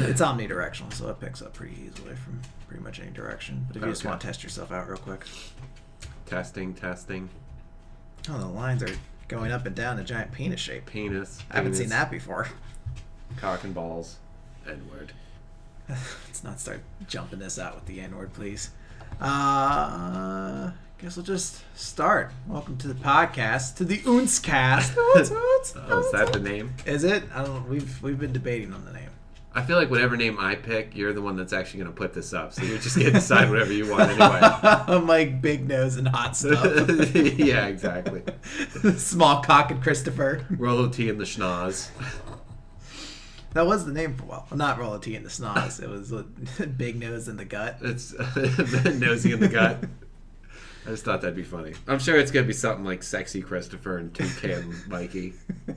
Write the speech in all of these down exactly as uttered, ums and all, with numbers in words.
it's omnidirectional, so it picks up pretty easily from pretty much any direction. But if you Okay. just want to test yourself out real quick. Testing, testing. Oh, the lines are going up and down a giant penis shape. Penis. I haven't penis, seen that before. Cock and balls. N-word. Let's not start jumping this out with the N-word, please. Uh, guess we'll just start. Welcome to the podcast, to the Unzcast. Unz, Unz, Oh, is that the name? Is it? I don't. We've we've been debating on the name. I feel like whatever name I pick, you're the one that's actually going to put this up. So you're just going to decide whatever you want anyway. I'm like big nose and hot stuff. Yeah, exactly. Small cock and Christopher. Rollo T and the schnoz. That was the name for a while. Well, not Rolla T and the Snoz. It was uh, Big Nose in the Gut. It's nosy in the gut. I just thought that'd be funny. I'm sure it's going to be something like Sexy Christopher and Toucan Mikey.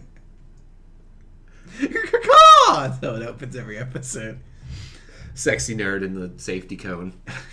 That's how it opens every episode. Sexy Nerd in the safety cone.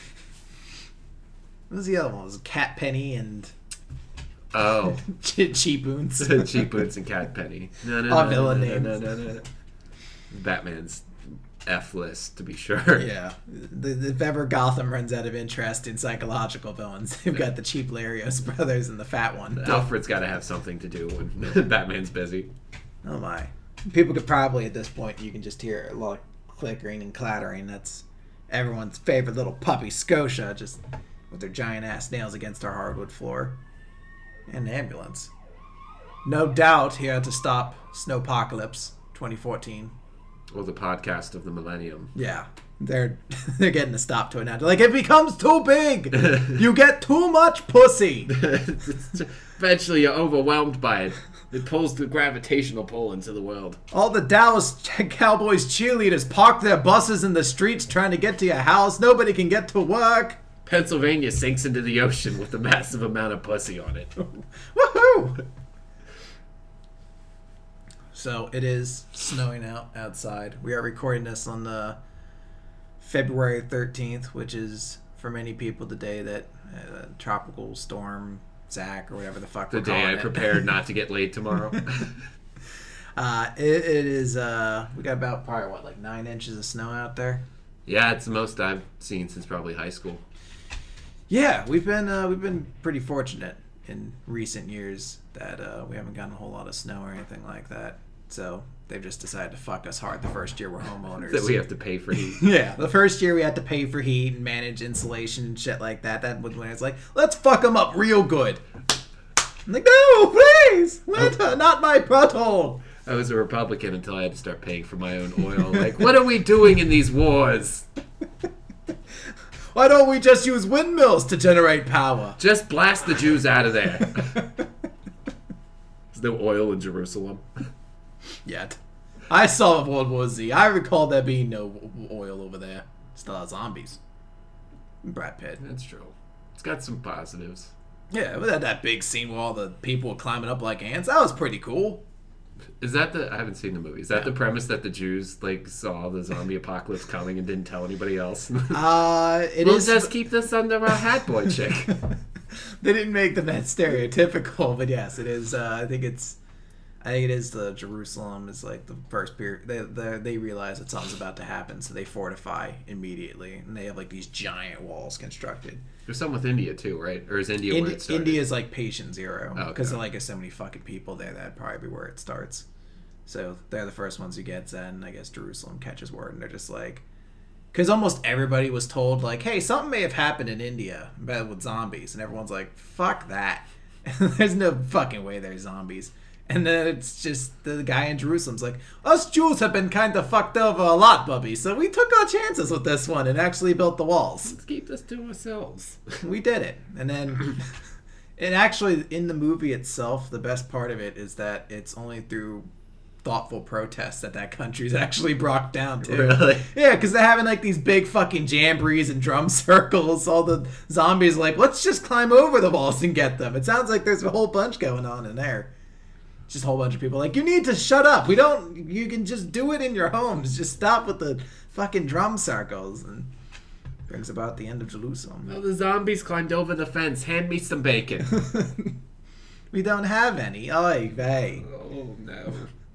What was the other one? It was Cat Penny and Oh. Ch- Cheap Boons. Cheap Boots and Cat Penny. No, no, All no, villain no, names. no, no, no, no. Batman's F list, to be sure. Yeah. The, if ever Gotham runs out of interest in psychological villains, they've got the cheap Larios brothers and the fat one. Alfred's got to have something to do when Batman's busy. Oh my. People could probably, at this point, you can just hear a lot of clickering and clattering. That's everyone's favorite little puppy, Scotia, just with their giant ass nails against our hardwood floor. And the ambulance. No doubt here to stop Snowpocalypse twenty fourteen. Or the podcast of the millennium. Yeah. They're they're getting a stop to it now. They're like, it becomes too big! You get too much pussy! Eventually you're overwhelmed by it. It pulls the gravitational pull into the world. All the Dallas Cowboys cheerleaders park their buses in the streets trying to get to your house. Nobody can get to work. Pennsylvania sinks into the ocean with a massive amount of pussy on it. Woohoo! So it is snowing out outside. We are recording this on the February thirteenth, which is for many people the day that uh, tropical storm Zach or whatever the fuck The we're day calling I it. prepared not to get laid tomorrow. uh, it, it is. Uh, we got about probably what like nine inches of snow out there. Yeah, it's the most I've seen since probably high school. Yeah, we've been uh, we've been pretty fortunate in recent years that uh, we haven't gotten a whole lot of snow or anything like that. So they've just decided to fuck us hard the first year we're homeowners. That we have to pay for heat. Yeah, the first year we had to pay for heat and manage insulation and shit like that. That was when it's like, let's fuck them up real good. I'm like, no, please, Winter, not my butthole. I was a Republican until I had to start paying for my own oil. Like, what are we doing in these wars? Why don't we just use windmills to generate power? Just blast the Jews out of there. There's no oil in Jerusalem. Yet. I saw World War Z. I recall there being no oil over there. Still has zombies. Brad Pitt. That's true. It's got some positives. Yeah, we had that big scene where all the people were climbing up like ants. That was pretty cool. Is that the... I haven't seen the movie. Is that Yeah. the premise that the Jews, like, saw the zombie apocalypse coming and didn't tell anybody else? Uh, it we'll is. just keep this under our hat, boy chick. They didn't make them that stereotypical, but yes, it is. Uh, I think it's. I think it is the Jerusalem is like the first period. They they, they realize that something's about to happen, so they fortify immediately, and they have like these giant walls constructed. There's some with India, too, right? Or is India where Indi- it started? India is like patient zero Oh, because okay. like there's so many fucking people there. That'd probably be where it starts. So they're the first ones who get Zen. I guess Jerusalem catches word, and they're just like, because almost everybody was told like, hey, something may have happened in India but with zombies, and everyone's like, fuck that. There's no fucking way there's zombies. And then it's just the guy in Jerusalem's like, us Jews have been kind of fucked over a lot, Bubby, so we took our chances with this one and actually built the walls. Let's keep this to ourselves. We did it. And then, and actually in the movie itself, the best part of it is that it's only through thoughtful protests that that country's actually brought down to. Really? Yeah, because they're having like these big fucking jamborees and drum circles. All the zombies are like, let's just climb over the walls and get them. It sounds like there's a whole bunch going on in there. Just a whole bunch of people like, you need to shut up. We don't, you can just do it in your homes. Just stop with the fucking drum circles. And brings about the end of Jerusalem. Oh, the zombies climbed over the fence. Hand me some bacon. We don't have any. Oy vey. Oh, no.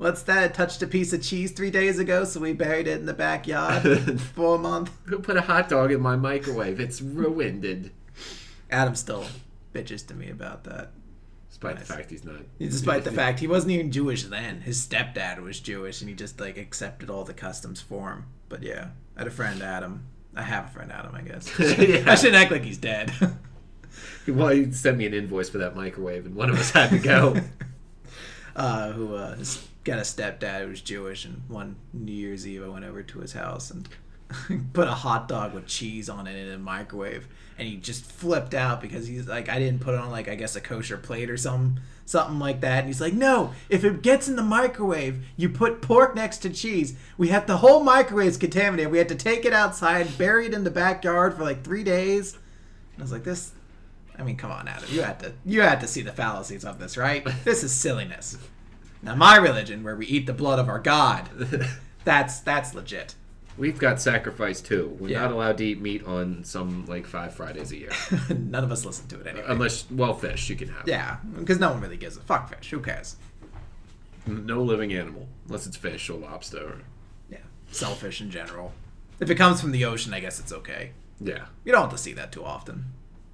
What's that? Touched a piece of cheese three days ago, so we buried it in the backyard for a month. Who put a hot dog in my microwave? It's ruined. Adam still bitches to me about that. Despite Nice. the fact he's not. Despite the fact he wasn't even Jewish then. His stepdad was Jewish, and he just like accepted all the customs for him. But yeah, I had a friend, Adam. I have a friend, Adam, I guess. Yeah. I shouldn't act like he's dead. Well, he sent me an invoice for that microwave, and one of us had to go. uh, who uh, has got a stepdad who's Jewish, and one New Year's Eve I went over to his house and put a hot dog with cheese on it in a microwave, and he just flipped out because he's like, I didn't put it on like I guess a kosher plate or something, something like that. And he's like, no, if it gets in the microwave, you put pork next to cheese. We have the whole microwave's contaminated. We had to take it outside, bury it in the backyard for like three days. And I was like, this. I mean, come on, Adam. You had to you had to see the fallacies of this, right? This is silliness. Now, my religion, where we eat the blood of our God, that's that's legit. We've got sacrifice too. We're Yeah. not allowed to eat meat on some like five Fridays a year, None of us listen to it anyway. unless well, fish you can have. Yeah, because no one really gives a fuck fish. Who cares? No living animal, unless it's fish or lobster. Or, Yeah, selfish in general. If it comes from the ocean, I guess it's okay. yeah. You don't have to see that too often.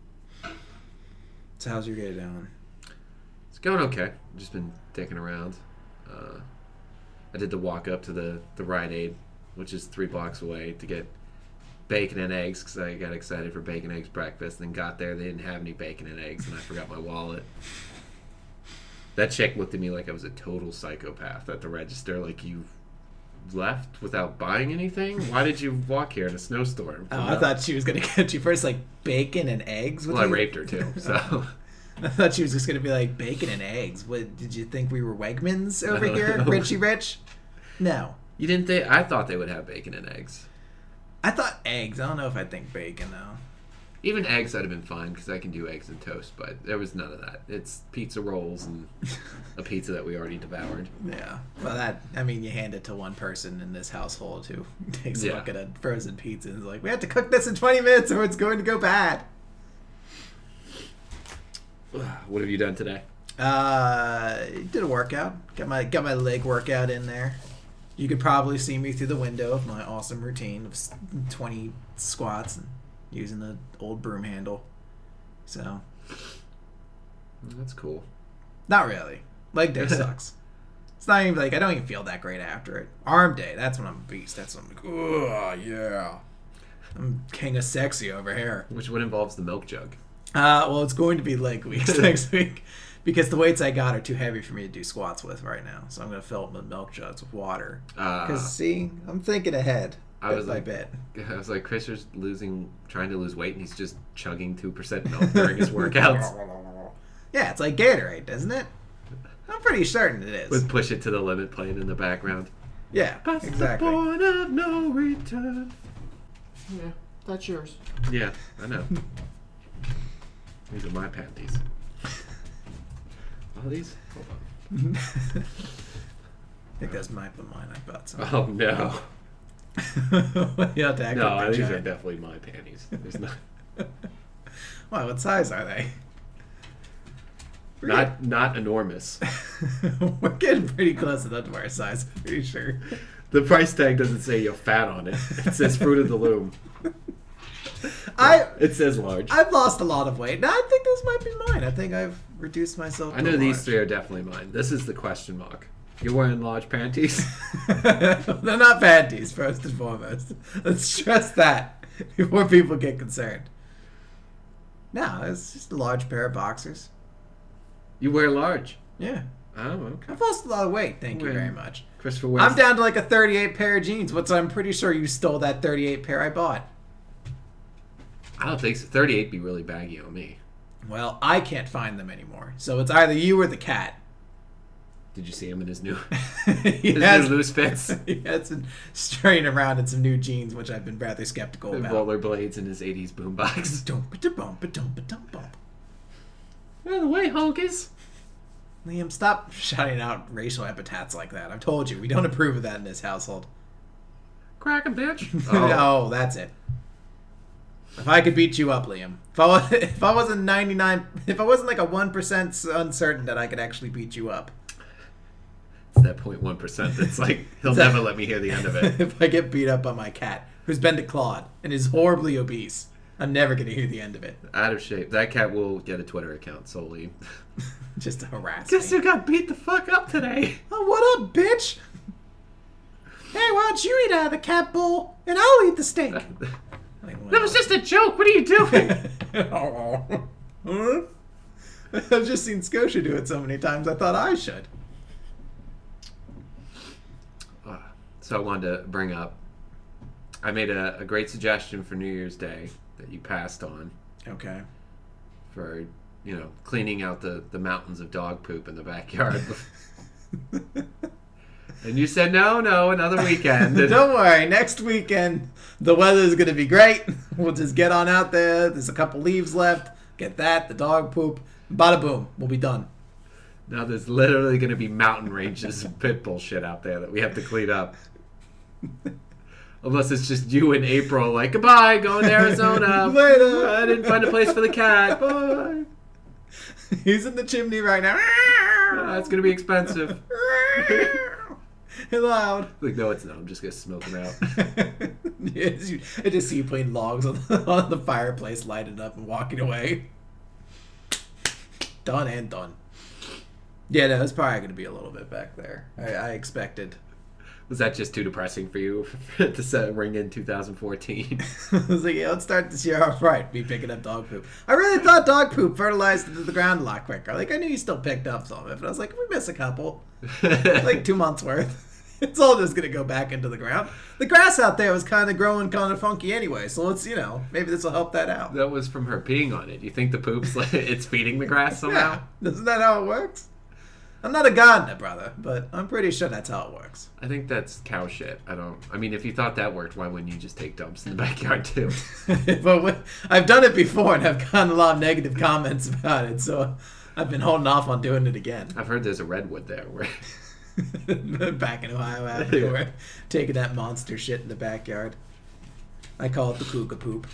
So how's your day doing? It's going okay. Just been dicking around. Uh, I did the walk up to the, the Rite Aid, which is three blocks away, to get bacon and eggs because I got excited for bacon eggs breakfast. And then got there, they didn't have any bacon and eggs, and I forgot my wallet. That chick looked at me like I was a total psychopath at the register. Like, you left without buying anything? Why did you walk here in a snowstorm? Oh, I thought she was gonna get you first, like bacon and eggs. With Well, I you? raped her too. So I thought she was just gonna be like bacon and eggs. What did you think we were Wegmans over No. here, Richie Rich? No, you didn't think? I thought they would have bacon and eggs. I thought eggs. I don't know if I think bacon though. Even eggs, I'd have been fine because I can do eggs and toast, but there was none of that. It's pizza rolls and a pizza that we already devoured. Yeah, well, that I mean, you hand it to one person in this household who takes a Yeah. look at a frozen pizza and is like, "We have to cook this in twenty minutes, or it's going to go bad." What have you done today? Uh, did a workout. Got my got my leg workout in there. You could probably see me through the window of my awesome routine of s- twenty squats and using the old broom handle. So, That's cool. not really. Leg day sucks. It's not even like I don't even feel that great after it. Arm day, that's when I'm a beast. That's when I'm like, oh yeah, I'm king of sexy over here. Which one involves the milk jug? Uh, well, it's going to be leg weeks next week because the weights I got are too heavy for me to do squats with right now. So I'm going to fill up my milk jugs with water. Because, Uh, see, I'm thinking ahead. I Bit was by like- bit. I was like, Chris is losing, trying to lose weight, and he's just chugging two percent milk during his workouts. Yeah, it's like Gatorade, isn't it? I'm pretty certain it is. With Push It to the Limit playing in the background. Yeah, That's exactly. the point of no return. Yeah, that's yours. Yeah, I know. These are my panties. All these? Hold on. I think that's my but mine. I bought some. Oh, no. You have to act No, like these that are giant. definitely my panties. There's not, Wow, what size are they? We're not, not enormous. getting, we're getting pretty close to underwear size, I'm pretty sure. The price tag doesn't say you're fat on it. It says Fruit of the Loom. I It says large. I've lost a lot of weight. No, I think this might be mine. I think I've reduced myself. I to know a these large. three are definitely mine. This is the question mark. You're wearing large panties? They're not panties, first and foremost. Let's stress that before people get concerned. No, it's just a large pair of boxers. You wear large. Yeah. Oh, okay. I've lost a lot of weight, thank you When- very much. Christopher wears... I'm down to like a thirty-eight pair of jeans, which I'm pretty sure you stole that thirty-eight pair I bought. I don't think so. thirty-eight be really baggy on me. Well, I can't find them anymore. So it's either you or the cat. Did you see him in his new, he, his has, new loose fits? he has been straying around in some new jeans, which I've been rather skeptical And about. rollerblades in his eighties boombox. Dum-ba-da-bum-ba-dum-ba-dum-bum. Out of the way, honkers. Liam, stop shouting out racial epithets like that. I've told you, we don't approve of that in this household. Crackin' bitch. Oh, that's it. If I could beat you up, Liam. If I, was, if I wasn't ninety-nine... If I wasn't like a one percent uncertain that I could actually beat you up. It's that zero point one percent that's like, he'll never let me hear the end of it. If I get beat up by my cat, who's been declawed and is horribly obese, I'm never going to hear the end of it. Out of shape. That cat will get a Twitter account solely. Just to harass Guess me. who got beat the fuck up today? Oh, what up, bitch? Hey, why don't you eat out of the cat bowl, and I'll eat the steak. Like, That was just a joke. What are you doing? Huh? I've just seen Scotia do it so many times, I thought I should. Uh, so I wanted to bring up, I made a, a great suggestion for New Year's Day that you passed on Okay. for, you know, cleaning out the, the mountains of dog poop in the backyard. And you said, no, no, another weekend. And Don't worry, next weekend the weather's gonna be great. We'll just get on out there. There's a couple leaves left. Get that, the dog poop. Bada boom, we'll be done. now there's literally going to be mountain ranges of pit bull shit out there that we have to clean up. Unless it's just you in April, like, goodbye, going to Arizona. Later. I didn't find a place for the cat. Bye. He's in the chimney right now. Uh, it's going to be expensive. Loud. Like, no, it's not. I'm just going to smoke him out. Yes, you, I just see you putting logs on the, on the fireplace, lighting up, and walking away. Done and done. Yeah, no, it's probably going to be a little bit back there. I, I expected. Was that just too depressing for you to set, ring in two thousand fourteen? I was like, yeah, let's start this year off right. Me picking up dog poop. I really thought dog poop fertilized into the ground a lot quicker. Like, I knew you still picked up some of it, but I was like, we miss a couple. Like, two months worth. It's all just going to go back into the ground. The grass out there was kind of growing kind of funky anyway, so let's, you know, maybe this will help that out. That was from her peeing on it. You think the poop's like, it's feeding the grass somehow? Yeah. Isn't that how it works? I'm not a gardener, brother, but I'm pretty sure that's how it works. I think that's cow shit. I don't. I mean, if you thought that worked, why wouldn't you just take dumps in the backyard too? But when, I've done it before and I've gotten a lot of negative comments about it, so I've been holding off on doing it again. I've heard there's a redwood there. Where Back in Ohio Avenue, Yeah. we're taking that monster shit in the backyard. I call it the cougar poop.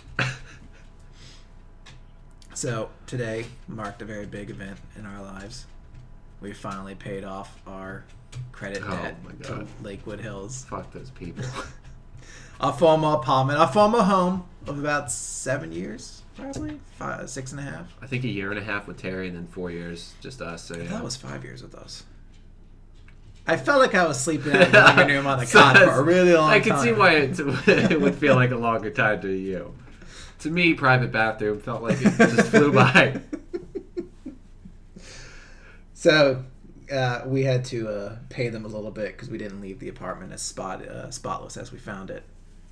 So today marked a very big event in our lives. We finally paid off our credit Oh, debt my to God. Lakewood Hills. fuck those people. Our former apartment, our former home of about seven years, probably five, six and a half. I think a year and a half with Terry, and then four years just us. So I yeah. thought it was five years with us. I felt like I was sleeping in the living room on the cot for a really long I time. can see why it, it would feel like a longer time to you. To me, private bathroom felt like it just flew by. So uh, we had to uh, pay them a little bit because we didn't leave the apartment as spot uh, spotless as we found it.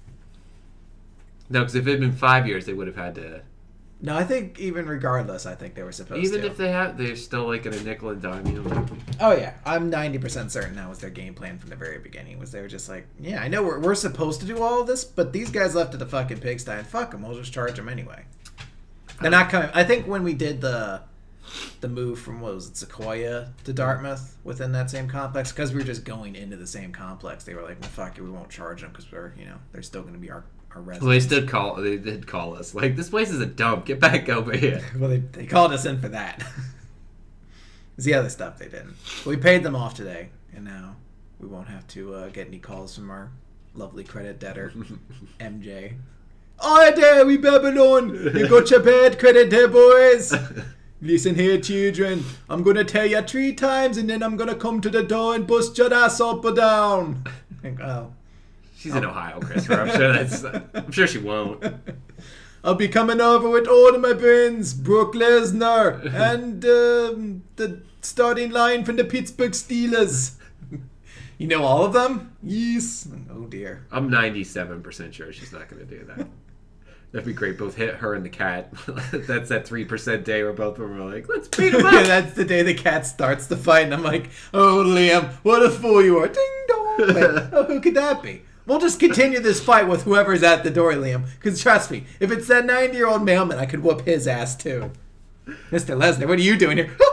No, because if it had been five years, they would have had to. No, I think even regardless, I think they were supposed Even to. if they have, they're still like in a nickel and dime. You know, Oh yeah, I'm ninety percent certain that was their game plan from the very beginning. Was they were just like, yeah, I know we're we're supposed to do all of this, but these guys left at the fucking pigsty, and fuck them, we'll just charge them anyway. They're not coming. I think when we did the the move from what was it, Sequoia to Dartmouth within that same complex, because we were just going into the same complex, they were like, well, fuck it, we won't charge them because we're, you know, they're still going to be our our residents. well, they did call. They did call us. Like, this place is a dump. Get back over here. Well, they, they called us in for that. It's the other stuff they didn't. But we paid them off today, and now we won't have to uh, get any calls from our lovely credit debtor, M J. Oh, there, we Babylon! You got your bad credit there, boys! Listen here, children. I'm gonna tell you three times, and then I'm gonna come to the door and bust your ass up or down. Like, oh. She's in Ohio, Christopher. I'm sure that's. I'm sure she won't. I'll be coming over with all of my friends, Brock Lesnar, and um, the starting line from the Pittsburgh Steelers. You know all of them? Yes. Oh dear. I'm ninety-seven percent sure she's not going to do that. That'd be great. Both hit her and the cat. That's that three percent day where both of them are like, let's beat them up. That's the day the cat starts the fight, and I'm like, oh, Liam, what a fool you are. Ding dong. Wait, oh, who could that be? We'll just continue this fight with whoever's at the door, Liam. Because trust me, if it's that ninety-year-old mailman, I could whoop his ass too. Mister Lesnar, what are you doing here?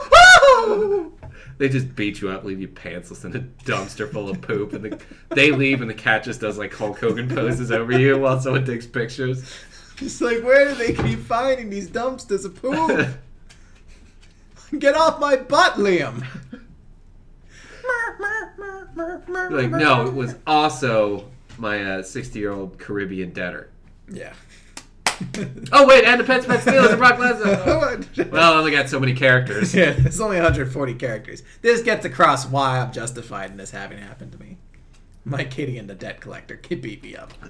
They just beat you up, leave you pantsless in a dumpster full of poop, and the, they leave, and the cat just does like Hulk Hogan poses over you while someone takes pictures. Just like, where do they keep finding these dumpsters of poop? Get off my butt, Liam. Like, no, it was also my sixty-year-old Caribbean debtor. Yeah. Oh, wait, and the Pets, Pets, Steelers, and Brock Lesnar. Well, I only got so many characters. Yeah, it's only one hundred forty characters. This gets across why I'm justified in this having happened to me. My kitty and the debt collector could beat me up.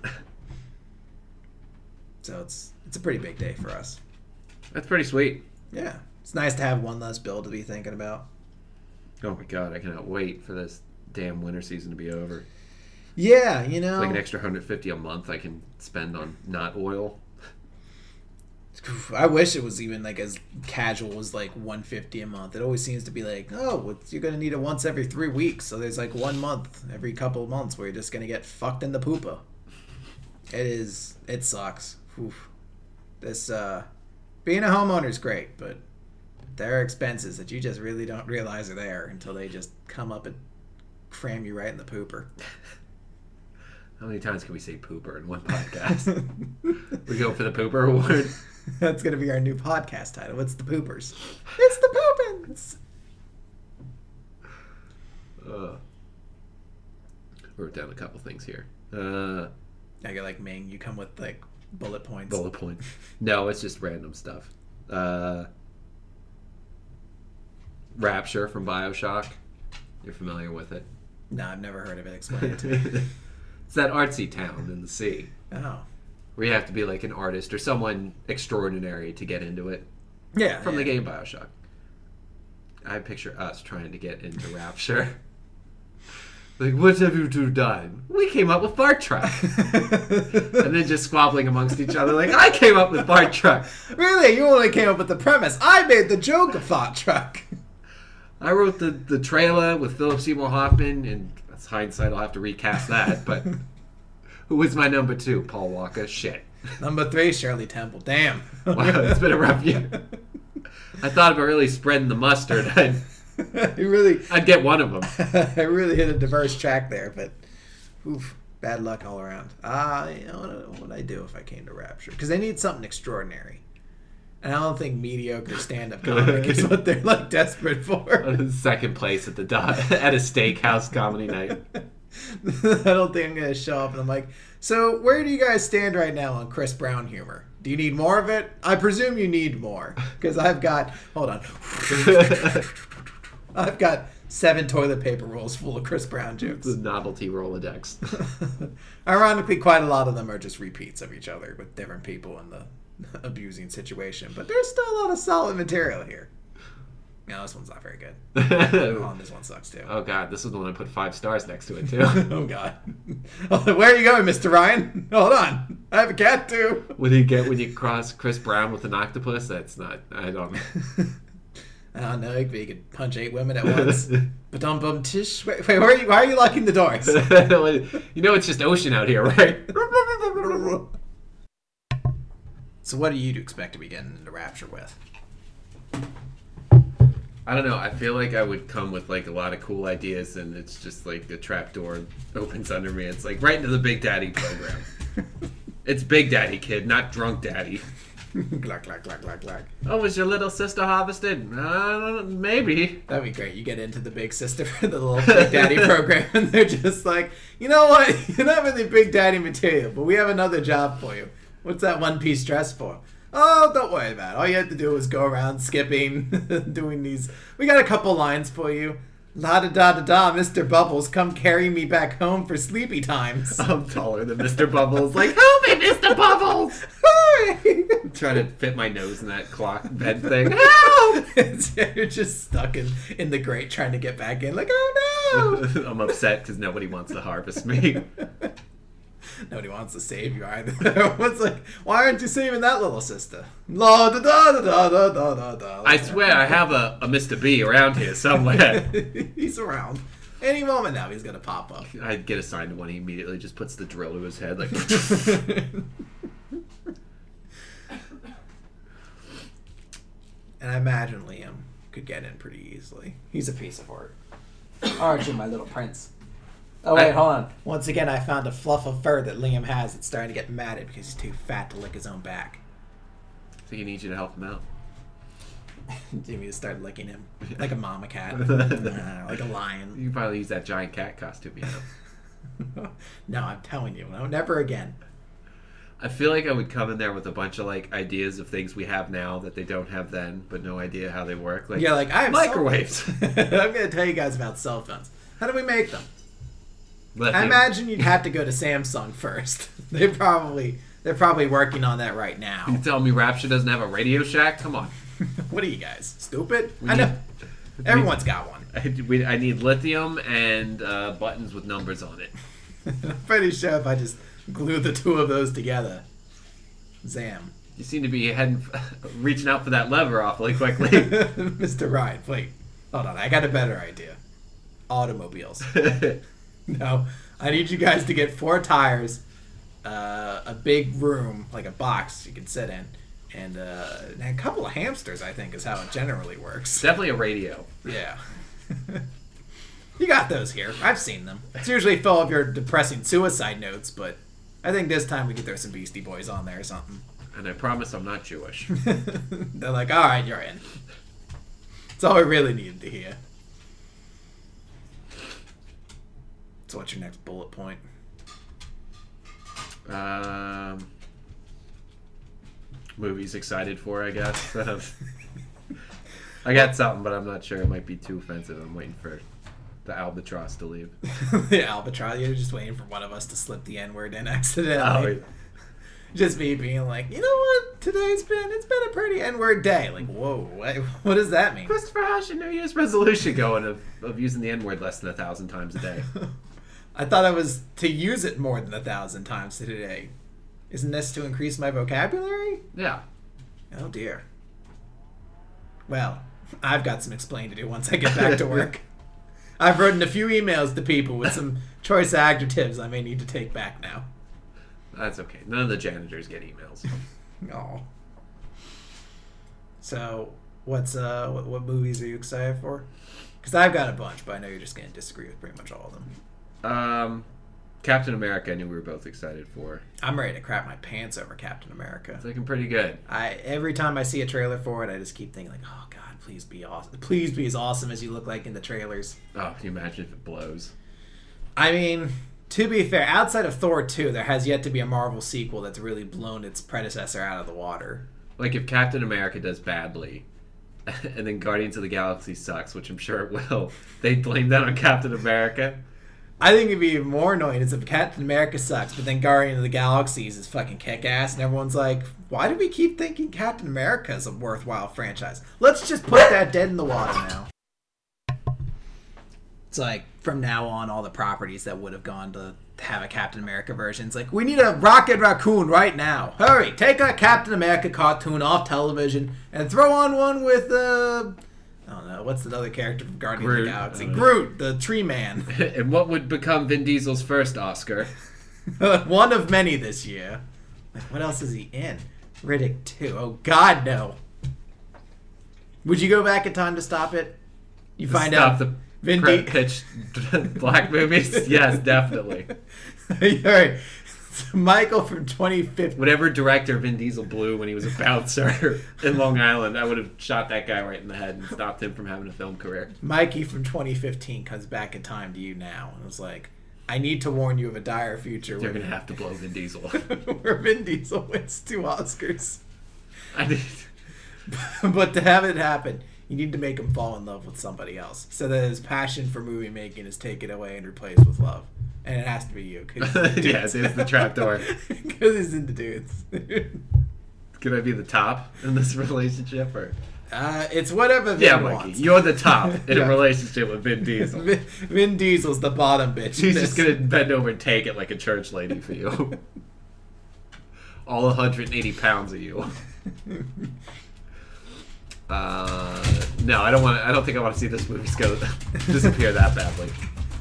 So it's it's a pretty big day for us. That's pretty sweet. Yeah. It's nice to have one less bill to be thinking about. Oh, my God, I cannot wait for this damn winter season to be over. Yeah, you know. It's like an extra one hundred fifty a month I can spend on not oil. I wish it was even like as casual as like one hundred fifty a month. It always seems to be like, oh, you're gonna need it once every three weeks. So there's like one month every couple of months where you're just gonna get fucked in the poopa. It is. It sucks. Oof. This uh, being a homeowner is great, but there are expenses that you just really don't realize are there until they just come up and cram you right in the pooper. How many times can we say pooper in one podcast? We go for the pooper award. That's going to be our new podcast title. It's the poopers. It's the poopins. Uh, wrote down a couple things here. Uh, now you're like Ming. You come with like bullet points. Bullet point. No, it's just random stuff. Uh, Rapture from BioShock. You're familiar with it? No, I've never heard of it. Explain it to me. It's that artsy town in the sea. Oh. Where you have to be like an artist or someone extraordinary to get into it. Yeah. From yeah. the game BioShock. I picture us trying to get into Rapture. Like, what have you two done? We came up with Fart Truck. And then just squabbling amongst each other like, I came up with Fart Truck. Really? You only came up with the premise. I made the joke of Fart Truck. I wrote the, the trailer with Philip Seymour Hoffman, and that's hindsight, I'll have to recast that, but who was my number two? Paul Walker? Shit. Number three, Shirley Temple. Damn. Wow, it's been a rough year. I thought about really spreading the mustard. I'd, you really, I'd get one of them. I really hit a diverse track there, but oof, bad luck all around. Ah, uh, you know, what would I do if I came to Rapture? Because they need something extraordinary. And I don't think mediocre stand-up comic is what they're like desperate for. Second place at the do- at a steakhouse comedy night. I don't think I'm gonna show up and I'm like, so where do you guys stand right now on Chris Brown humor? Do you need more of it? I presume you need more because I've got. Hold on. I've got seven toilet paper rolls full of Chris Brown jokes. The novelty Rolodex. Ironically, quite a lot of them are just repeats of each other with different people in the abusing situation, but there's still a lot of solid material here. No, this one's not very good. Oh, this one sucks too. Oh god, this is the one I put five stars next to it too. Oh god. Where are you going, Mister Ryan? Hold on. I have a cat too. What do you get when you cross Chris Brown with an octopus? That's not, I don't I don't know, but you could punch eight women at once. But don't bum tish. Wait, wait, where are you, why are you locking the doors? You know it's just ocean out here, right? So what do you expect to be getting into Rapture with? I don't know. I feel like I would come with like a lot of cool ideas, and it's just like the trap door opens under me. It's like right into the Big Daddy program. It's Big Daddy, kid, not Drunk Daddy. Glack, glack, glack, glack, glack. Oh, was your little sister harvested? Uh, maybe. That'd be great. You get into the big sister, the little Big Daddy program, and they're just like, you know what? You're not really Big Daddy material, but we have another job for you. What's that one piece dress for? Oh, don't worry about it. All you have to do is go around skipping, doing these. We got a couple lines for you. La da da da da, Mister Bubbles, come carry me back home for sleepy times. I'm taller than Mister Bubbles. Like, help me, Mister Bubbles! Hurry! I'm trying to fit my nose in that clock bed thing. Help! It's, you're just stuck in, in the grate trying to get back in. Like, oh no! I'm upset because nobody wants to harvest me. Nobody wants to save you either. Everyone's like, why aren't you saving that little sister? La da da da da da da da da. I swear I have a, a Mister B around here somewhere. He's around. Any moment now he's gonna pop up. I get assigned to one, he immediately just puts the drill to his head like And I imagine Liam could get in pretty easily. He's a piece of art. Aren't you, my little prince? Oh, wait, hold on. Once again, I found a fluff of fur that Liam has that's starting to get matted because he's too fat to lick his own back. So he needs you to help him out. Jimmy just started licking him like a mama cat, uh, like a lion. You can probably use that giant cat costume you have. No, I'm telling you, no, never again. I feel like I would come in there with a bunch of like ideas of things we have now that they don't have then, but no idea how they work. Like Yeah, like I have microwaves. cell phones. I'm gonna tell you guys about cell phones. How do we make them? I Lithium. imagine you'd have to go to Samsung first. They probably they're probably working on that right now. You tell me Rapture doesn't have a Radio Shack? Come on. What are you guys, stupid? We I know. need- Everyone's got one. I, we, I need lithium and uh, buttons with numbers on it. I'm pretty sure if I just glue the two of those together, Zam. You seem to be heading, reaching out for that lever awfully quickly. Mister Ryan, wait. Hold on, I got a better idea. Automobiles. No, I need you guys to get four tires, uh, a big room, like a box you can sit in, and, uh, and a couple of hamsters, I think, is how it generally works. Definitely a radio. Yeah. You got those here. I've seen them. It's usually full of your depressing suicide notes, but I think this time we could throw some Beastie Boys on there or something. And I promise I'm not Jewish. They're like, all right, you're in. That's all we really needed to hear. So what's your next bullet point? Um, movies excited for, I guess. I got something, but I'm not sure. It might be too offensive. I'm waiting for the albatross to leave. The albatross. You're just waiting for one of us to slip the N-word in Oh, accidentally. wait. Just me being like, you know what? Today's been, it's been a pretty N-word day. Like, whoa, what, what does that mean? Christopher Hash, a New Year's resolution going of, of using the N-word less than a thousand times a day. I thought I was to use it more than a thousand times today. Isn't this to increase my vocabulary? Yeah. Oh dear. Well, I've got some explaining to do once I get back to work. I've written a few emails to people with some choice adjectives I may need to take back now. That's okay. None of the janitors get emails. Oh. So, what's uh, what, what movies are you excited for? Because I've got a bunch, but I know you're just going to disagree with pretty much all of them. Um, Captain America, I knew we were both excited for. I'm ready to crap my pants over Captain America. It's looking pretty good. I every time I see a trailer for it, I just keep thinking like, oh god, please be awesome. Please be as awesome as you look like in the trailers. Oh, can you imagine if it blows? I mean, to be fair, outside of Thor two, there has yet to be a Marvel sequel that's really blown its predecessor out of the water. Like if Captain America does badly, and then Guardians of the Galaxy sucks, which I'm sure it will, they blame that on Captain America. I think it'd be even more annoying is if Captain America sucks, but then Guardian of the Galaxies is fucking kick-ass, and everyone's like, why do we keep thinking Captain America is a worthwhile franchise? Let's just put that dead in the water now. It's like, from now on, all the properties that would have gone to have a Captain America version, it's like, we need a Rocket Raccoon right now. Hurry, take a Captain America cartoon off television and throw on one with, uh... I don't know. What's the other character from Guardians Groot. of the Galaxy? Uh, Groot, the tree man. And what would become Vin Diesel's first Oscar? One of many this year. Like, what else is he in? Riddick two. Oh, God, no. Would you go back in time to stop it? You find Stop out the Vin prep Di- pitch black movies? Yes, definitely. All right. So Michael from twenty fifteen. Whatever director Vin Diesel blew when he was a bouncer in Long Island, I would have shot that guy right in the head and stopped him from having a film career. Mikey from twenty fifteen comes back in time to you now and was like, I need to warn you of a dire future You're where, going to have to blow Vin Diesel. where Vin Diesel wins two Oscars. I need... But to have it happen, you need to make him fall in love with somebody else so that his passion for movie making is taken away and replaced with love. And it has to be you. Cause Yes, it's the trapdoor. Because he's into dudes. Could I be the top in this relationship? Or Uh, it's whatever Vin Yeah, Mikey, wants. you're the top in Yeah. a relationship with Vin Diesel. Vin, Vin Diesel's the bottom bitch. She's just going to bend over and take it like a church lady for you. All one hundred eighty pounds of you. Uh, no, I don't want. I don't think I want to see this movie go disappear that badly.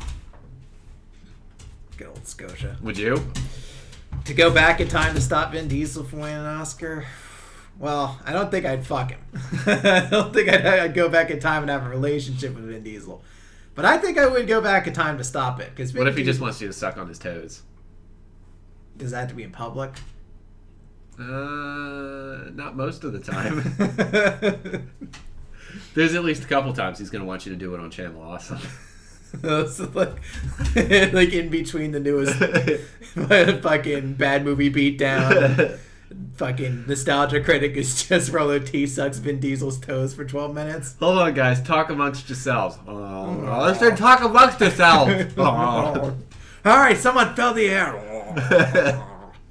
Good old Scotia. Would you? To go back in time to stop Vin Diesel from winning an Oscar? Well, I don't think I'd fuck him. I don't think I'd, I'd go back in time and have a relationship with Vin Diesel. But I think I would go back in time to stop it. Cause Vin What if he Diesel, just wants you to suck on his toes? Does that have to be in public? Uh, not most of the time. There's at least a couple times he's gonna want you to do it on Channel Awesome. So like, like in between the newest fucking bad movie beatdown, fucking nostalgia critic is just Rollo T sucks Vin Diesel's toes for twelve minutes. Hold on, guys. Talk amongst yourselves. Oh, let's just talk amongst yourselves. Oh. All right, someone fill the air.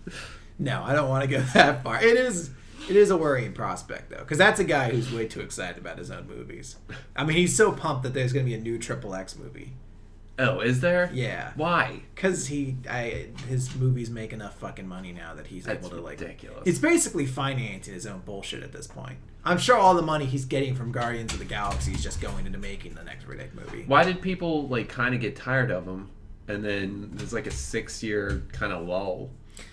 No, I don't want to go that far. It is, it is a worrying prospect though, because that's a guy who's way too excited about his own movies. I mean, he's so pumped that there's going to be a new Triple X movie. Oh, is there? Yeah. Why? Because he, I, his movies make enough fucking money now that he's That's able to like. ridiculous. He's basically financing his own bullshit at this point. I'm sure all the money he's getting from Guardians of the Galaxy is just going into making the next Riddick movie. Why did people like kind of get tired of him, and then there's like a six-year kind of lull?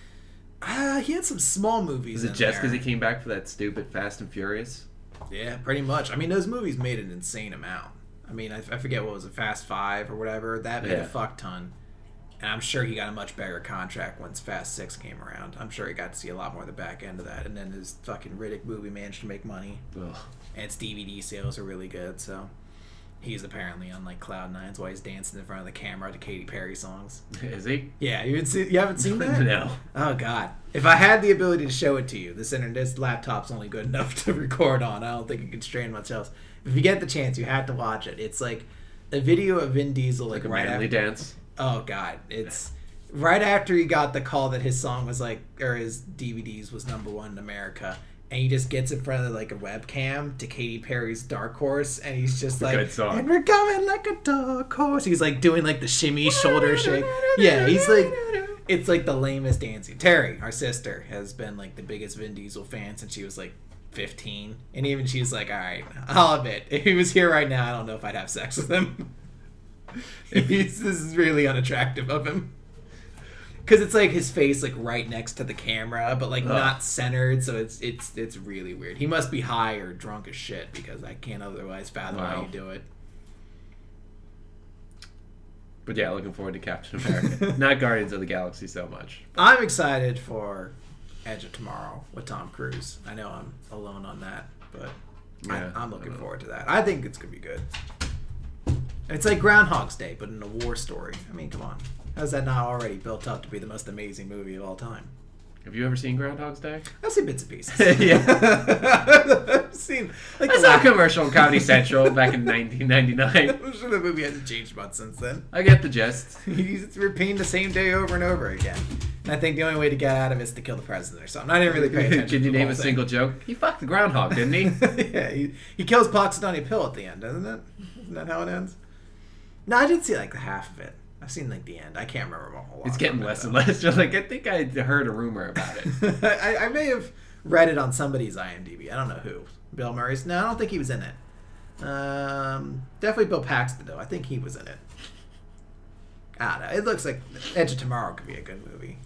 Uh, he had some small movies. Is it in just because there. he came back for that stupid Fast and Furious? Yeah, pretty much. I mean, those movies made an insane amount. I mean, I, I forget what was it, Fast Five or whatever. That made Yeah. a fuck ton. And I'm sure he got a much better contract once Fast Six came around. I'm sure he got to see a lot more of the back end of that. And then his fucking Riddick movie managed to make money. Ugh. And its D V D sales are really good, so he's apparently on like cloud nine. That's why he's dancing in front of the camera to Katy Perry songs. Is he? Yeah, you haven't seen, you haven't seen that? No. Oh god, if I had the ability to show it to you, this internet, this laptop's only good enough to record on. I don't think it could strain much else. If you get the chance, you have to watch it. It's like a video of Vin Diesel, like, Like a right manly after. dance. Oh god, it's right after he got the call that his song was like, or his D V Ds was number one in America. And he just gets in front of like a webcam to Katy Perry's Dark Horse, and he's just like, Good song. and we're coming like a dark horse. He's like doing like the shimmy shoulder shake. Yeah, he's like, it's like the lamest dancing. Terry, our sister, has been like the biggest Vin Diesel fan since she was like fifteen, and even she's like, all right, I'll admit, if he was here right now, I don't know if I'd have sex with him. He's, this is really unattractive of him. Because it's like his face like right next to the camera, but like Ugh. not centered, so it's it's it's really weird. He must be high or drunk as shit because I can't otherwise fathom how Wow. you do it. But yeah, looking forward to Captain America. Not Guardians of the Galaxy so much. I'm excited for Edge of Tomorrow with Tom Cruise. I know I'm alone on that, but Yeah, I, I'm looking I know. forward to that. I think it's gonna be good. It's like Groundhog's Day, but in a war story. I mean, come on. How's that not already built up to be the most amazing movie of all time? Have you ever seen Groundhog's Day? I've seen bits and pieces. Yeah. I've seen like I the saw a last- commercial on Comedy Central back in nineteen ninety-nine. I'm sure the movie hasn't changed much since then. I get the gist. He's repeating the same day over and over again. And I think the only way to get out of it is to kill the president or something. I didn't really pay attention. Can to you the name whole a thing. single joke? He fucked the groundhog, didn't he? Yeah, he, he kills Punxsutawney Phil at the end, doesn't it? Isn't that how it ends? No, I did see like the half of it. I've seen like the end. I can't remember a whole lot. It's getting from it, less and though. less. You're like, I think I heard a rumor about it. I, I may have read it on somebody's IMDb. I don't know who. Bill Murray's? No, I don't think he was in it. Um, definitely Bill Paxton, though. I think he was in it. I don't know. It looks like Edge of Tomorrow could be a good movie.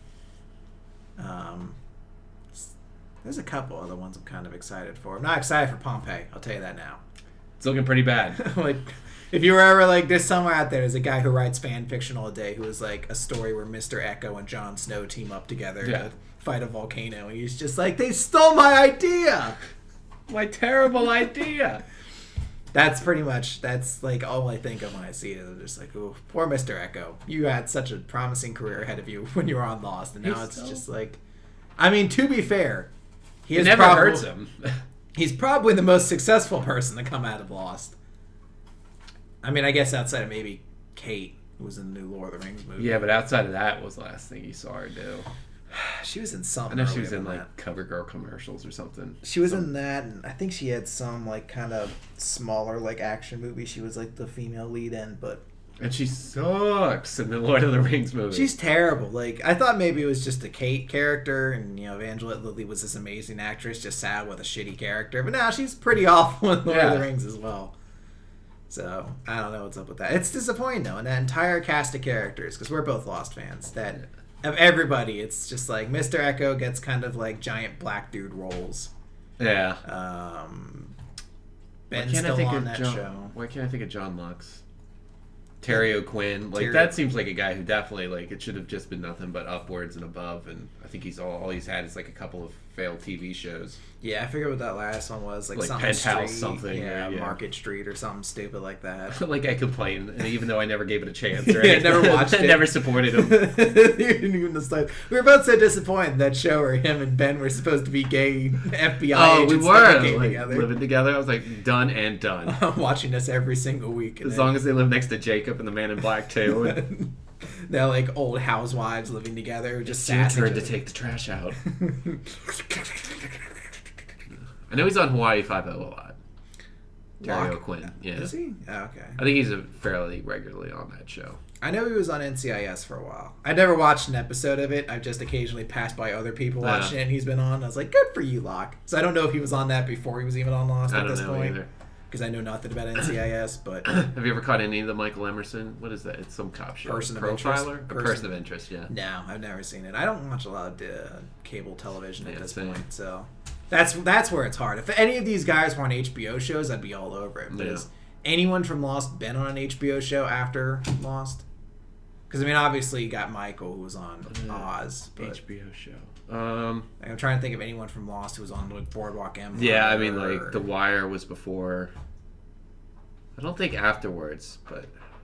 Um, there's a couple other ones I'm kind of excited for. I'm not excited for Pompeii. I'll tell you that now. It's looking pretty bad. Like, if you were ever like, there's somewhere out there, there's a guy who writes fan fiction all day who is like a story where Mister Echo and Jon Snow team up together Yeah. to fight a volcano. And he's just like, they stole my idea. My terrible idea. That's pretty much, that's like all I think of when I see it. I'm just like, oh, poor Mister Echo. You had such a promising career ahead of you when you were on Lost. And now He's it's so- just like, I mean, to be fair, he It is never probably, hurts him. He's probably the most successful person to come out of Lost. I mean, I guess outside of maybe Kate, who was in the new Lord of the Rings movie. Yeah, but outside of that was the last thing you saw her do. She was in I something. know she earlier was in than like that. CoverGirl commercials or something. She was Some- in that, and I think she had some like kind of smaller like action movie. She was like the female lead in, but And she sucks in the Lord of the Rings movie. she's terrible. Like I thought maybe it was just a Kate character, and you know Evangeline Lilly was this amazing actress, just sad with a shitty character. But now she's pretty awful in Lord Yeah. of the Rings as well. So I don't know what's up with that. It's disappointing though, and that entire cast of characters, because we're both Lost fans. That of everybody, it's just like Mister Echo gets kind of like giant black dude roles. Yeah. Um, Why Ben's can't I still think on of that John, show. Why can't I think of John Lux? Terry O'Quinn, like Terry- that seems like a guy who definitely like it should have just been nothing but upwards and above, and I think he's all all he's had is like a couple of failed T V shows. Yeah, I forget what that last one was. Like, Like something Penthouse Street, something, Yeah, or- yeah. Market Street or something stupid like that. Like I complained, and even though I never gave it a chance, or Yeah, anything, never watched I it. never supported him. Even the start. We were both so disappointed in that show where him and Ben were supposed to be gay F B I Oh, we agents were that came like, together. living together. I was like, done and done. Watching us every single week. As long as they live next to Jacob and the Man in Black too. And they're like old housewives living together, just it's your sassing turn to each take the trash out. I know he's on Hawaii Five-O a lot. Terry Locke? O'Quinn, yeah. Is he? Oh, okay. I think he's a fairly regularly on that show. I know he was on N C I S for a while. I never watched an episode of it. I've just occasionally passed by other people Yeah. watching it, and he's been on. I was like, good for you, Locke. So I don't know if he was on that before he was even on Lost I at don't this know point, either. because I know nothing about N C I S. But Have you ever caught any of the Michael Emerson? What is that? It's some cop show. Person of Profiler? Interest? A Person- person of interest, yeah. no, I've never seen it. I don't watch a lot of uh, cable television at Yeah, this same. point, so that's that's where it's hard. If any of these guys were on H B O shows, I'd be all over it. But Yeah. has anyone from Lost been on an H B O show after Lost? Because I mean, obviously you got Michael who was on Yeah. Oz, but H B O show. Um, I'm trying to think of anyone from Lost who was on like Boardwalk Empire. yeah, I mean, or- like, The Wire was before. I don't think afterwards, but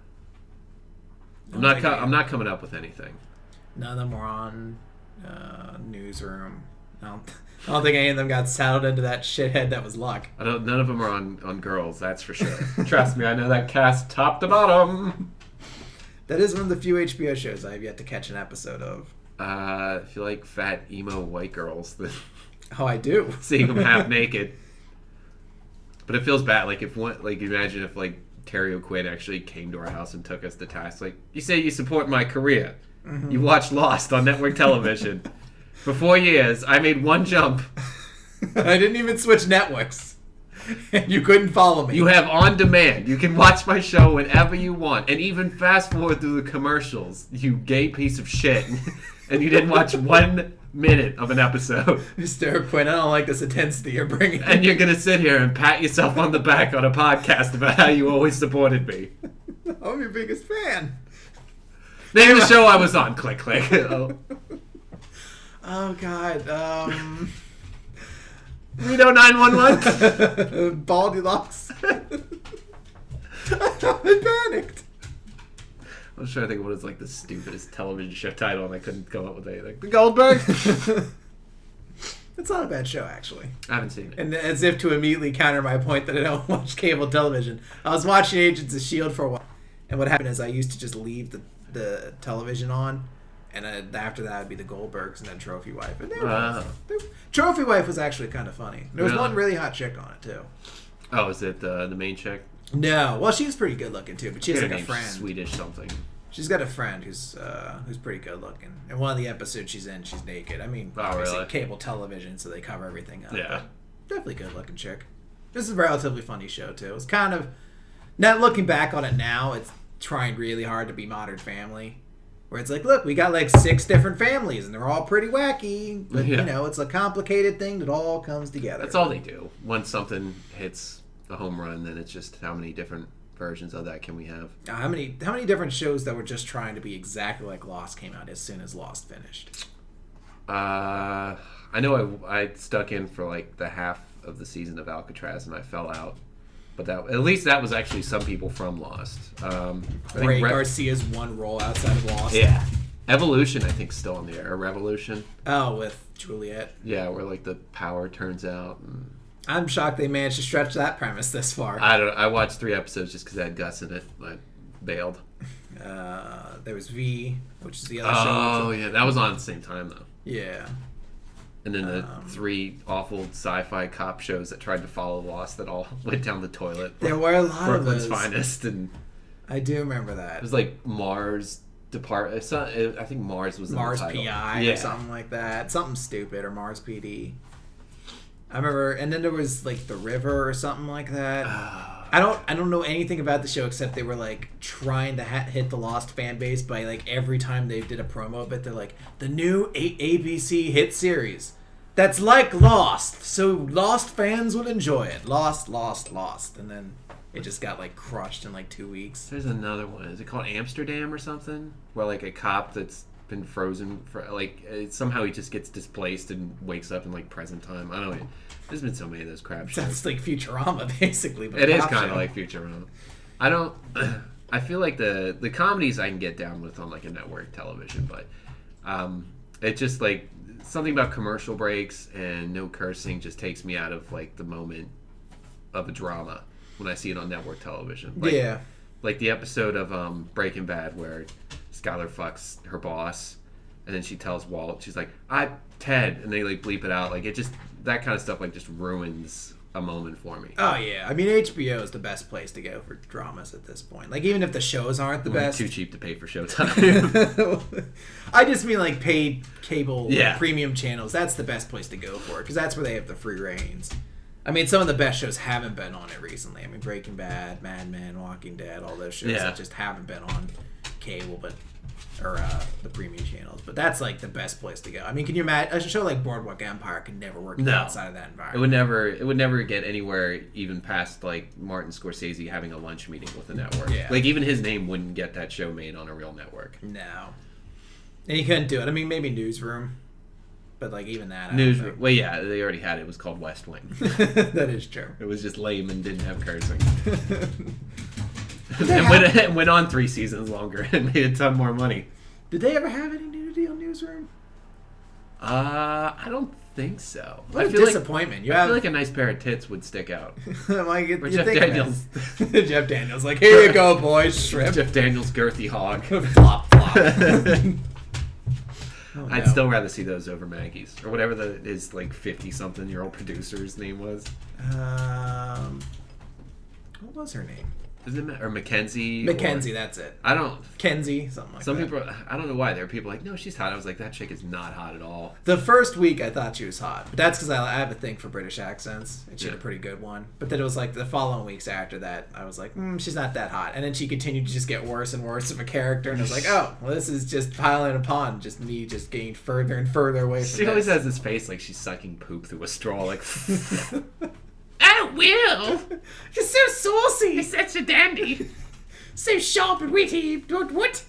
I'm not. Co- I'm not coming up with anything. None of them were on uh, Newsroom. I don't, I don't think any of them got saddled into that shithead that was Luck. I don't. None of them are on on girls. That's for sure. Trust me, I know that cast top to bottom. That is one of the few H B O shows I have yet to catch an episode of. Uh, if you like fat emo white girls, then Oh, I do. seeing them half naked. But it feels bad. Like if one, like imagine if like Terry O'Quinn actually came to our house and took us to task. Like, you say you support my career. Mm-hmm. You watch Lost on network television. For four years, I made one jump. I didn't even switch networks. And you couldn't follow me. You have on demand. You can watch my show whenever you want, and even fast forward through the commercials. You gay piece of shit, and you didn't watch one minute of an episode. Mister Quinn, I don't like this intensity you're bringing. And you're gonna sit here and pat yourself on the back on a podcast about how you always supported me. I'm your biggest fan. Name of the show I was on. Click, click. Oh. Oh, God. Um... Reno nine one one. Baldy Locks. I panicked. I was trying to think of what is like the stupidest television show title, and I couldn't come up with anything. The Goldberg. It's not a bad show, actually. I haven't seen it. And as if to immediately counter my point that I don't watch cable television, I was watching Agents of S H I E L D for a while, and what happened is I used to just leave the, the television on, and uh, after that would be the Goldbergs and then Trophy Wife. And they were Wow. they- Trophy Wife was actually kind of funny. There was Really? one really hot chick on it, too. Oh, is it uh, the main chick? No, well, she's pretty good looking, too, but she has Her like a name's friend. Swedish something. She's got a friend who's uh, who's pretty good looking. And one of the episodes she's in, she's naked. I mean, Oh, obviously really? cable television, so they cover everything up. Yeah. But definitely good looking chick. This is a relatively funny show too. It's kind of, now looking back on it now, it's trying really hard to be Modern Family, where it's like, look, we got like six different families and they're all pretty wacky, but Yeah. you know, it's a complicated thing that all comes together. That's all they do. Once something hits a home run, then it's just how many different versions of that can we have? Now, how many how many different shows that were just trying to be exactly like Lost came out as soon as Lost finished? Uh, I know I, I stuck in for like the half of the season of Alcatraz and I fell out. But that at least that was actually some people from Lost. Um, I think Ray Re- Garcia's one role outside of Lost. Yeah. Evolution, I think, still on the air. Revolution. Oh, with Juliet. Yeah, where like the power turns out. And I'm shocked they managed to stretch that premise this far. I don't. I watched three episodes just because it had Gus in it. I bailed. Uh, there was V, which is the other Oh show. yeah, that was on at the same time though. Yeah. And then the Um, three awful sci-fi cop shows that tried to follow Lost that all went down the toilet. There were a lot Brooklyn's of those. Finest, and I do remember it that. was like Mars Depart. It's not, it, I think Mars was in Mars the title. P I yeah. or something like that. Something stupid, or Mars P D. I remember, and then there was like The River or something like that. I don't, I don't know anything about the show except they were like trying to ha- hit the Lost fan base by like every time they did a promo of it, they're like the new a- ABC hit series that's like Lost, so Lost fans will enjoy it. Lost, Lost, Lost, and then It just got like crushed in like two weeks. There's another one. Is it called Amsterdam or something? Where like a cop that's been frozen for like uh, somehow he just gets displaced and wakes up in like present time. I don't know. There's been so many of those crap shows. That's like Futurama, basically. But It is cop kind of show. like Futurama. I don't. I feel like the the comedies I can get down with on like a network television, but um, it just like something about commercial breaks and no cursing just takes me out of like the moment of a drama when I see it on network television. Like, yeah. like the episode of um, Breaking Bad where Skylar fucks her boss, and then she tells Walt, she's like, "I'm Ted," and they like bleep it out. Like it just that kind of stuff like just ruins a moment for me. Oh yeah, I mean H B O is the best place to go for dramas at this point. Like even if the shows aren't the We're best, too cheap to pay for Showtime. I just mean like paid cable Yeah. premium channels. That's the best place to go for it because that's where they have the free reigns. I mean, some of the best shows haven't been on it recently. I mean, Breaking Bad, Mad Men, Walking Dead, all those shows Yeah. that just haven't been on cable, but or uh, the premium channels. But that's like the best place to go. I mean, can you imagine a show like Boardwalk Empire could never work No. outside of that It environment? would never. It would never get anywhere even past like Martin Scorsese having a lunch meeting with the network. Yeah. Like even his name wouldn't get that show made on a real network. No, and you couldn't do it. I mean, maybe Newsroom, but like even that, I News. don't Well, yeah, they already had it. It was called West Wing. think. That is true. It was just lame and didn't have cursing. Did they and have- went, and went on three seasons longer and made a ton more money. Did they ever have any nudity on Newsroom? Uh, I don't think so. What I a feel like disappointment! You I have feel like a nice pair of tits would stick out. like you Or you Jeff think Daniels. that. Jeff Daniels, like here you go, boys, shrimp, Jeff Daniels' girthy hog. flop, flop. Oh, I'd no. still rather see those over Maggie's or whatever the his like fifty something year old producer's name was. Um, what was her name? Is it Ma- or Mackenzie? Mackenzie. Or, That's it. I don't. Kenzie, something like Some that. people. I don't know why. There are people like, no, she's hot. I was like, that chick is not hot at all. The first week I thought she was hot, but that's because I, I have a thing for British accents, and she had Yeah. a pretty good one. But then it was like the following weeks after that, I was like, mm, she's not that hot. And then she continued to just get worse and worse of a character, and I was like, oh, well, this is just piling upon, just me just getting further and further away from She always this. has this face like she's sucking poop through a straw. Like, I will. You're so saucy, You're such a dandy. so sharp and witty. What? What?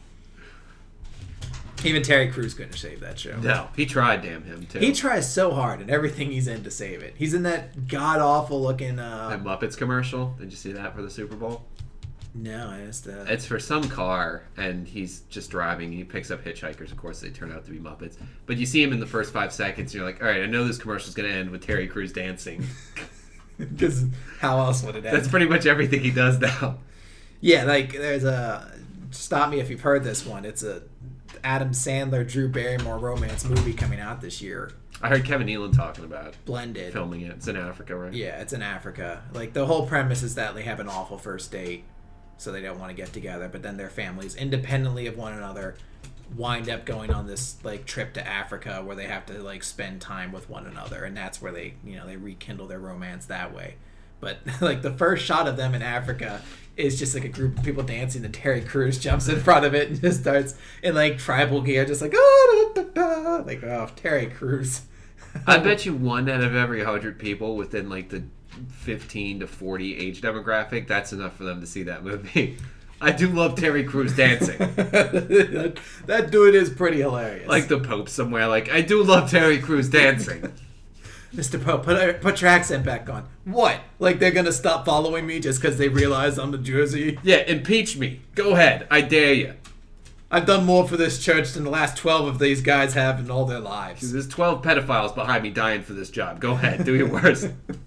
Even Terry Crews couldn't save that show. No, he tried. Damn him too. He tries so hard in everything he's in to save it. He's in that god awful looking. Uh, That Muppets commercial. Did you see that for the Super Bowl? no, I just. Uh, It's for some car, and he's just driving. He picks up hitchhikers. Of course, they turn out to be Muppets. But you see him in the first five seconds, and you're like, all right, I know this commercial's going to end with Terry Crews dancing. Because how else would it end? That's pretty much everything he does now. Yeah, like there's a. Stop me if you've heard this one. It's a Adam Sandler, Drew Barrymore romance movie coming out this year. I heard Kevin Nealon talking about it, Blended. filming it. It's in Africa, right? Yeah, it's in Africa. Like the whole premise is that they have an awful first date, so they don't want to get together. But then their families, independently of one another, wind up going on this like trip to Africa where they have to like spend time with one another, and that's where they you know they rekindle their romance that way. But like the first shot of them in Africa is just like a group of people dancing, and Terry Crews jumps in front of it and just starts in like tribal gear, just like oh, da, da, da. Like oh Terry Crews. I bet you one out of every hundred people within like the fifteen to forty age demographic, that's enough for them to see that movie. I do love Terry Crews dancing. that, that dude is pretty hilarious. Like the Pope somewhere. Like, I do love Terry Crews dancing. Mister Pope, put put your accent back on. What? Like they're gonna stop following me just because they realize I'm the Jersey? Yeah, impeach me. Go ahead. I dare you. I've done more for this church than the last twelve of these guys have in all their lives. There's twelve pedophiles behind me dying for this job. Go ahead. Do your worst.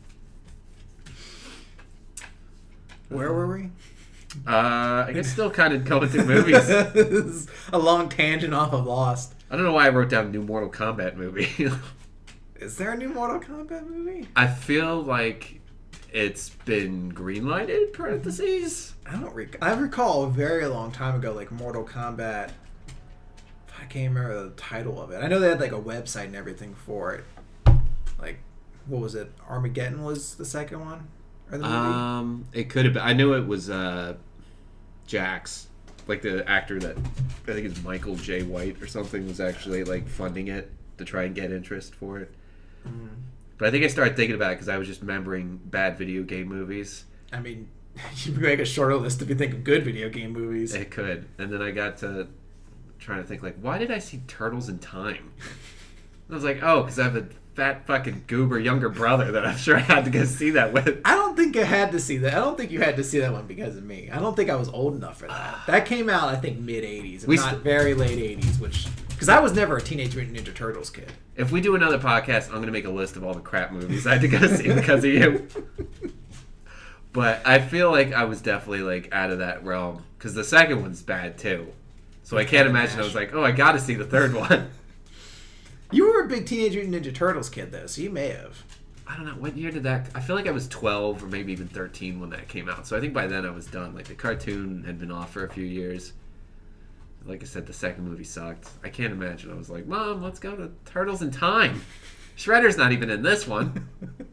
Where were we? Uh, I guess still kind of going through movies. This is a long tangent off of Lost. I don't know why I wrote down new Mortal Kombat movie. Is there a new Mortal Kombat movie? I feel like it's been greenlighted, parentheses. I don't rec- I recall a very long time ago, like Mortal Kombat. I can't remember the title of it. I know they had like a website and everything for it. Like, what was it? Armageddon was the second one, or the movie? Um, it could have been. I knew it was uh, Jax, like the actor that I think is Michael J. White or something, was actually like funding it to try and get interest for it. Mm. But I think I started thinking about it because I was just remembering bad video game movies. I mean, You can make a shorter list if you think of good video game movies. It could. And then I got to trying to think, like, why did I see Turtles in Time? And I was like, oh, because I have a fat fucking goober younger brother that I'm sure I had to go see that with. I don't think I had to see that. I don't think you had to see that one because of me. I don't think I was old enough for that. That came out, I think, mid-eighties, if We not st- very late eighties, which... Because I was never a Teenage Mutant Ninja Turtles kid. If we do another podcast, I'm going to make a list of all the crap movies I had to go see because of you. But I feel like I was definitely, like, out of that realm. Because the second one's bad, too. So I can't imagine I was like, oh, I got to see the third one. You were a big Teenage Mutant Ninja Turtles kid, though, so you may have. I don't know. What year did that... I feel like I was twelve or maybe even thirteen when that came out. So I think by then I was done. Like, the cartoon had been off for a few years. Like I said, the second movie sucked. I can't imagine. I was like, Mom, let's go to Turtles in Time. Shredder's not even in this one.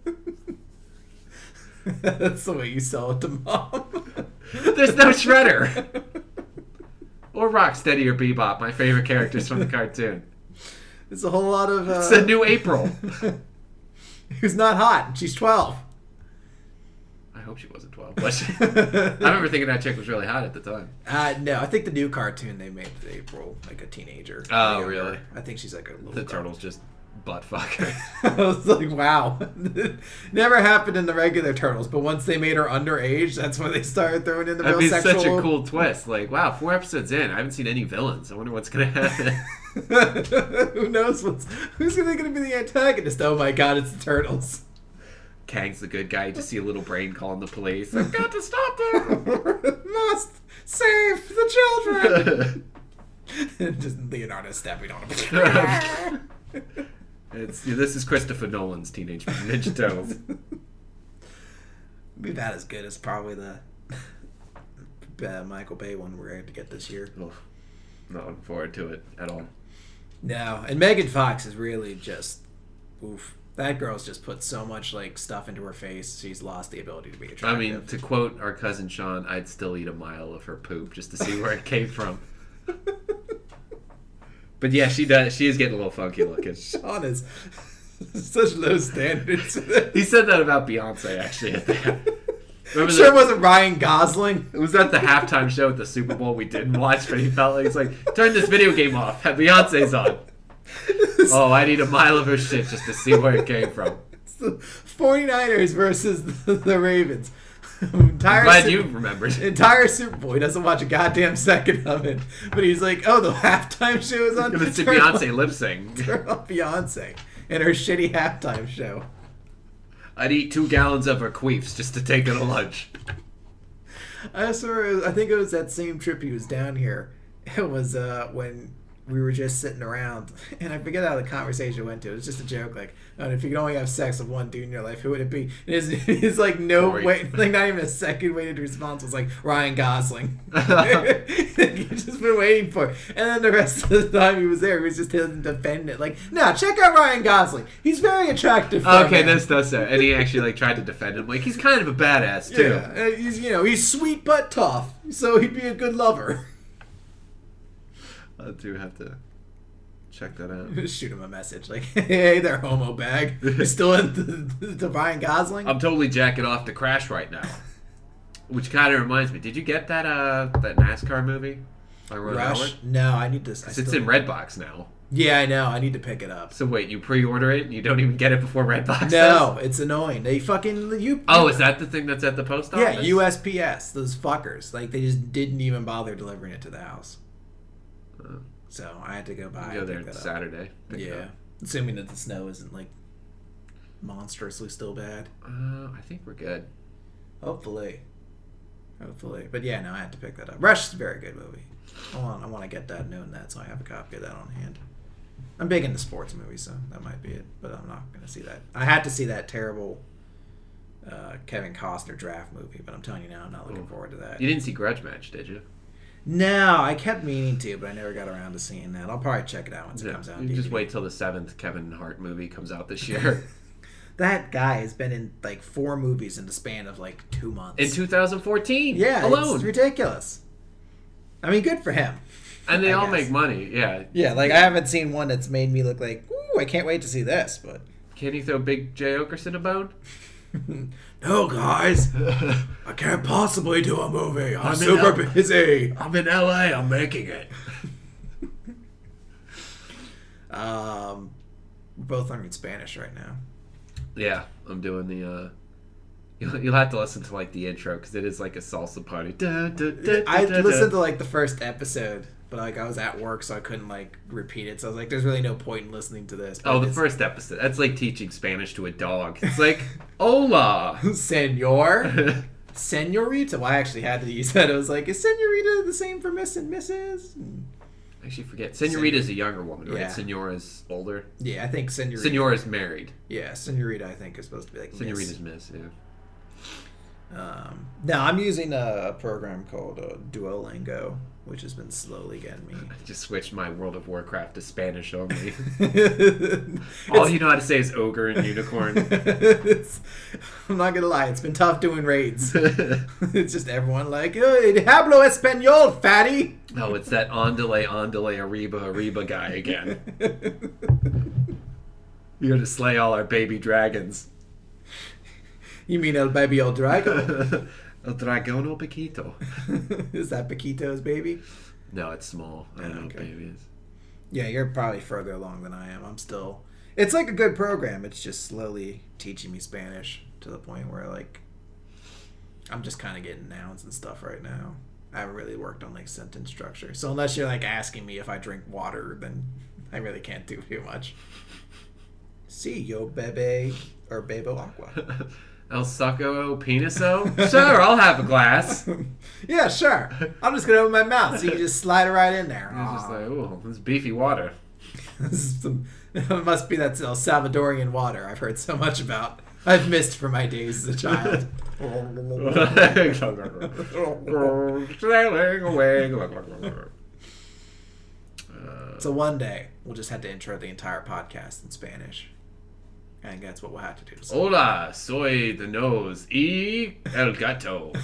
That's the way you sell it to Mom. There's no Shredder. Or Rocksteady or Bebop, my favorite characters from the cartoon. It's a whole lot of... Uh... It's a new April. Who's not hot. She's twelve. I hope she wasn't twelve. Was she? I remember thinking that chick was really hot at the time. Uh, no, I think the new cartoon they made with April, like a teenager. Oh, younger. really? I think she's like a little The girl. Turtles just butt fuck her. I was like, wow. Never happened in the regular Turtles, but once they made her underage, that's when they started throwing in the That'd real be sexual... such a cool twist. Like, wow, four episodes in, I haven't seen any villains. I wonder what's going to happen. Who knows what's... Who's going to be the antagonist? Oh my god, it's the Turtles. Kang's the good guy. You just see a little brain calling the police. I've got to stop them. Must save the children. Just Leonardo stepping on him. It's this is Christopher Nolan's Teenage Mutant Ninja Turtles. Be about as good as probably the uh, Michael Bay one we're going to get this year. Oof. Not looking forward to it at all. No, and Megan Fox is really just oof. That girl's just put so much like stuff into her face. She's lost the ability to be attractive. I mean, to quote our cousin Sean, I'd still eat a mile of her poop just to see where it came from. But yeah, she does. She is getting a little funky looking. Sean is such low standards. He said that about Beyonce actually at that. Remember Sure the, it wasn't Ryan Gosling. it was at the halftime show at the Super Bowl we didn't watch, but he felt like he's like, turn this video game off. Have Beyonce's on. Oh, I need a mile of her shit just to see where it came from. It's the 49ers versus the, the Ravens. Entire I'm glad Super, you remembered. Entire Super Bowl. He doesn't watch a goddamn second of it. But he's like, oh, the halftime show is on. Gonna see Turn Beyonce on- lip sync. Turn off Beyonce and her shitty halftime show. I'd eat two gallons of her queefs just to take her to lunch. I saw. I think it was that same trip he was down here. It was uh, when we were just sitting around, and I forget how the conversation went to. It was just a joke, like, oh, if you could only have sex with one dude in your life, who would it be? And his, his like no Corey. wait, like not even a second waited response was like Ryan Gosling. He just been waiting for it. And then the rest of the time he was there, he was just him defending it, like, no, check out Ryan Gosling. He's very attractive. For a Okay, man." this does so. And he actually like tried to defend him. Like he's kind of a badass too. Yeah, uh, he's you know he's sweet but tough, so he'd be a good lover. I do have to check that out. Shoot him a message like, "Hey there, homo bag. You still into the Ryan Gosling?" I'm totally jacking off to Crash right now. Which kind of reminds me. Did you get that uh that NASCAR movie? By Ron Rush? Howard? No, I need to. I 'Cause it's still- in Redbox now. Yeah, I know. I need to pick it up. So wait, you pre-order it and you don't even get it before Redbox No, does? it's annoying. They fucking you. Oh, is that the thing that's at the post office? Yeah, U S P S. Those fuckers. Like they just didn't even bother delivering it to the house. Uh, So I had to go buy. go and there pick that up. Saturday. pick it Yeah, up. assuming that the snow isn't like monstrously still bad. Uh, I think we're good. Hopefully. Hopefully. But yeah, no, I had to pick that up. Rush is a very good movie. I want, I want to get that and own that, so I have a copy of that on hand. I'm big into sports movies, so that might be it. But I'm not going to see that. I had to see that terrible uh, Kevin Costner draft movie, but I'm telling you now, I'm not looking Ooh. forward to that. You didn't see Grudge Match, did you? No, I kept meaning to, but I never got around to seeing that. I'll probably check it out once it Yeah, comes out. on you just D V D. wait till the seventh Kevin Hart movie comes out this year. That guy has been in like four movies in the span of like two months. In two thousand fourteen, yeah, alone. it's ridiculous. I mean, good for him. And they I all guess. make money, yeah. Yeah, like I haven't seen one that's made me look like, ooh, I can't wait to see this. But Can you throw Big J. Okerson a bone? No, guys, I can't possibly do a movie. I'm, I'm in super L- busy. I'm in L A. I'm making it. Um, we're both learning Spanish right now. Yeah, I'm doing the. uh You'll, you'll have to listen to like the intro because it is like a salsa party. Da, da, da, da, I da, listened da. to like the first episode, but like I was at work, so I couldn't like repeat it. So I was like, "There's really no point in listening to this." But Oh, the it's- first episode. That's like teaching Spanish to a dog. It's like, hola. Senor, Senorita. Well, I actually had to use that. I was like, "Is Senorita the same for Miss and Missus?" I actually forget. Senorita's a younger woman, right? Yeah. Senora's older. Yeah, I think Senorita. Senora's married. Yeah, Senorita. I think is supposed to be like Senorita's Miss. miss, yeah. Um, now I'm using a, a program called uh, Duolingo, which has been slowly getting me. I just switched my World of Warcraft to Spanish only. It's- All you know how to say is ogre and unicorn. it's, I'm not gonna lie, it's been tough doing raids. It's just everyone like, hey, hablo español, fatty. Oh, it's that Andale, Andale, Arriba, Arriba guy again. You're gonna slay all our baby dragons. You mean El Baby El Drago? El Dragono Paquito. Is that Paquito's baby? No, it's small. I don't Oh, know okay. what baby is. Yeah, you're probably further along than I am. I'm still. It's like a good program. It's just slowly teaching me Spanish to the point where like I'm just kind of getting nouns and stuff right now. I haven't really worked on like sentence structure. So unless you're like asking me if I drink water, then I really can't do too much. Si yo bebe or bebo agua. El Saco Peniso? Sure, I'll have a glass. Yeah, sure. I'm just gonna open my mouth so you can just slide it right in there. He's just Aw. like, ooh, this is beefy water. This is some, it must be that El Salvadorian water I've heard so much about. I've missed for my days as a child. Sailing away. Uh, So one day we'll just have to intro the entire podcast in Spanish. I think that's what we'll have to do. So, Hola, soy the nose y el gato.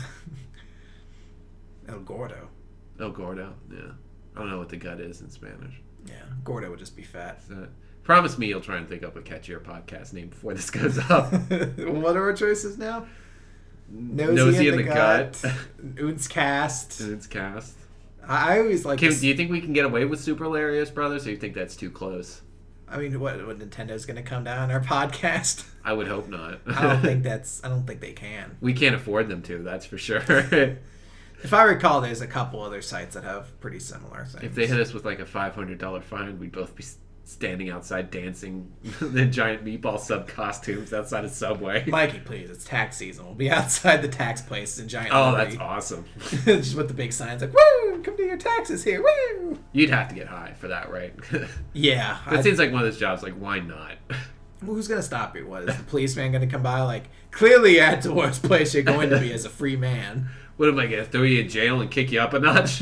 El Gordo. El gordo, yeah. I don't know what the gut is in Spanish. Yeah, Gordo would just be fat. So, promise me you'll try and think up a catchier podcast name before this goes up. What are our choices now? Nosy, Nosy in in the, the gut. gut. Oons cast. And it's cast. I I always like. Kim, this- do you think we can get away with Super Hilarious Brothers, or you think that's too close? I mean, what? What Nintendo's going to come down our podcast? I would hope not. I don't think that's. I don't think they can. We can't afford them to, that's for sure. If I recall, there's a couple other sites that have pretty similar things. If they hit us with like a five hundred dollars fine, we'd both be standing outside dancing in giant meatball sub costumes outside a Subway. Mikey, please, it's tax season. We'll be outside the tax places in giant. Oh, livery. that's awesome. Just with the big signs like, "Woo! Come do your taxes here, woo!" You'd have to get high for that, right? Yeah. It I- seems like one of those jobs, like, why not? Who's gonna stop you? What is the policeman gonna come by? Like, clearly, you're at the worst place you're going to be as a free man. What am I going to throw you in jail and kick you up a notch?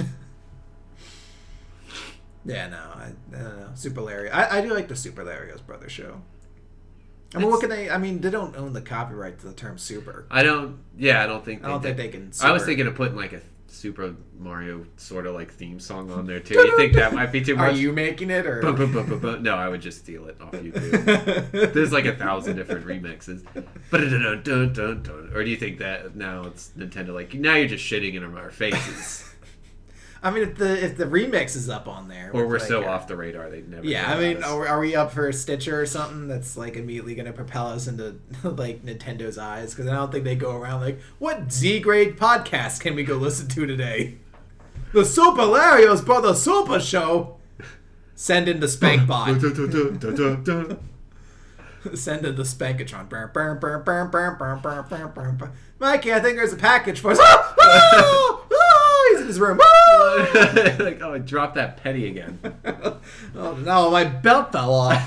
Yeah, no, I, I don't know. Super Larry. I, I do like the Super Larry's Brothers show. I mean, It's- what can they? I mean, they don't own the copyright to the term super. I don't, yeah, I don't think I don't they think did. they can. I was super- thinking of putting like a Super Mario sort of like theme song on there too. You think that might be too Are much? you making it or? Bum, bum, bum, bum, bum. No, I would just steal it off YouTube. There's like a thousand different remixes. Dun, dun, dun, dun. Or do you think that now it's Nintendo like, now you're just shitting in our faces? I mean, if the if the remix is up on there, Or with, we're like, so uh, off the radar they'd never Yeah, know I mean, about us. are, are we up for a Stitcher or something that's like immediately going to propel us into like Nintendo's eyes? Because I don't think they go around like, what Z grade podcast can we go listen to today? The Super Larios Brother Super Show. Send in the Spankbot. Dun, dun, dun, dun, dun, dun. Send in the Spankatron. Burr, burr, burr, burr, burr, burr, burr, burr, burr, burr. Mikey, I think there's a package for us. Ah! Ah! Ah! He's in his room. Ah! Like, oh, I dropped that penny again. Oh no, my belt fell off.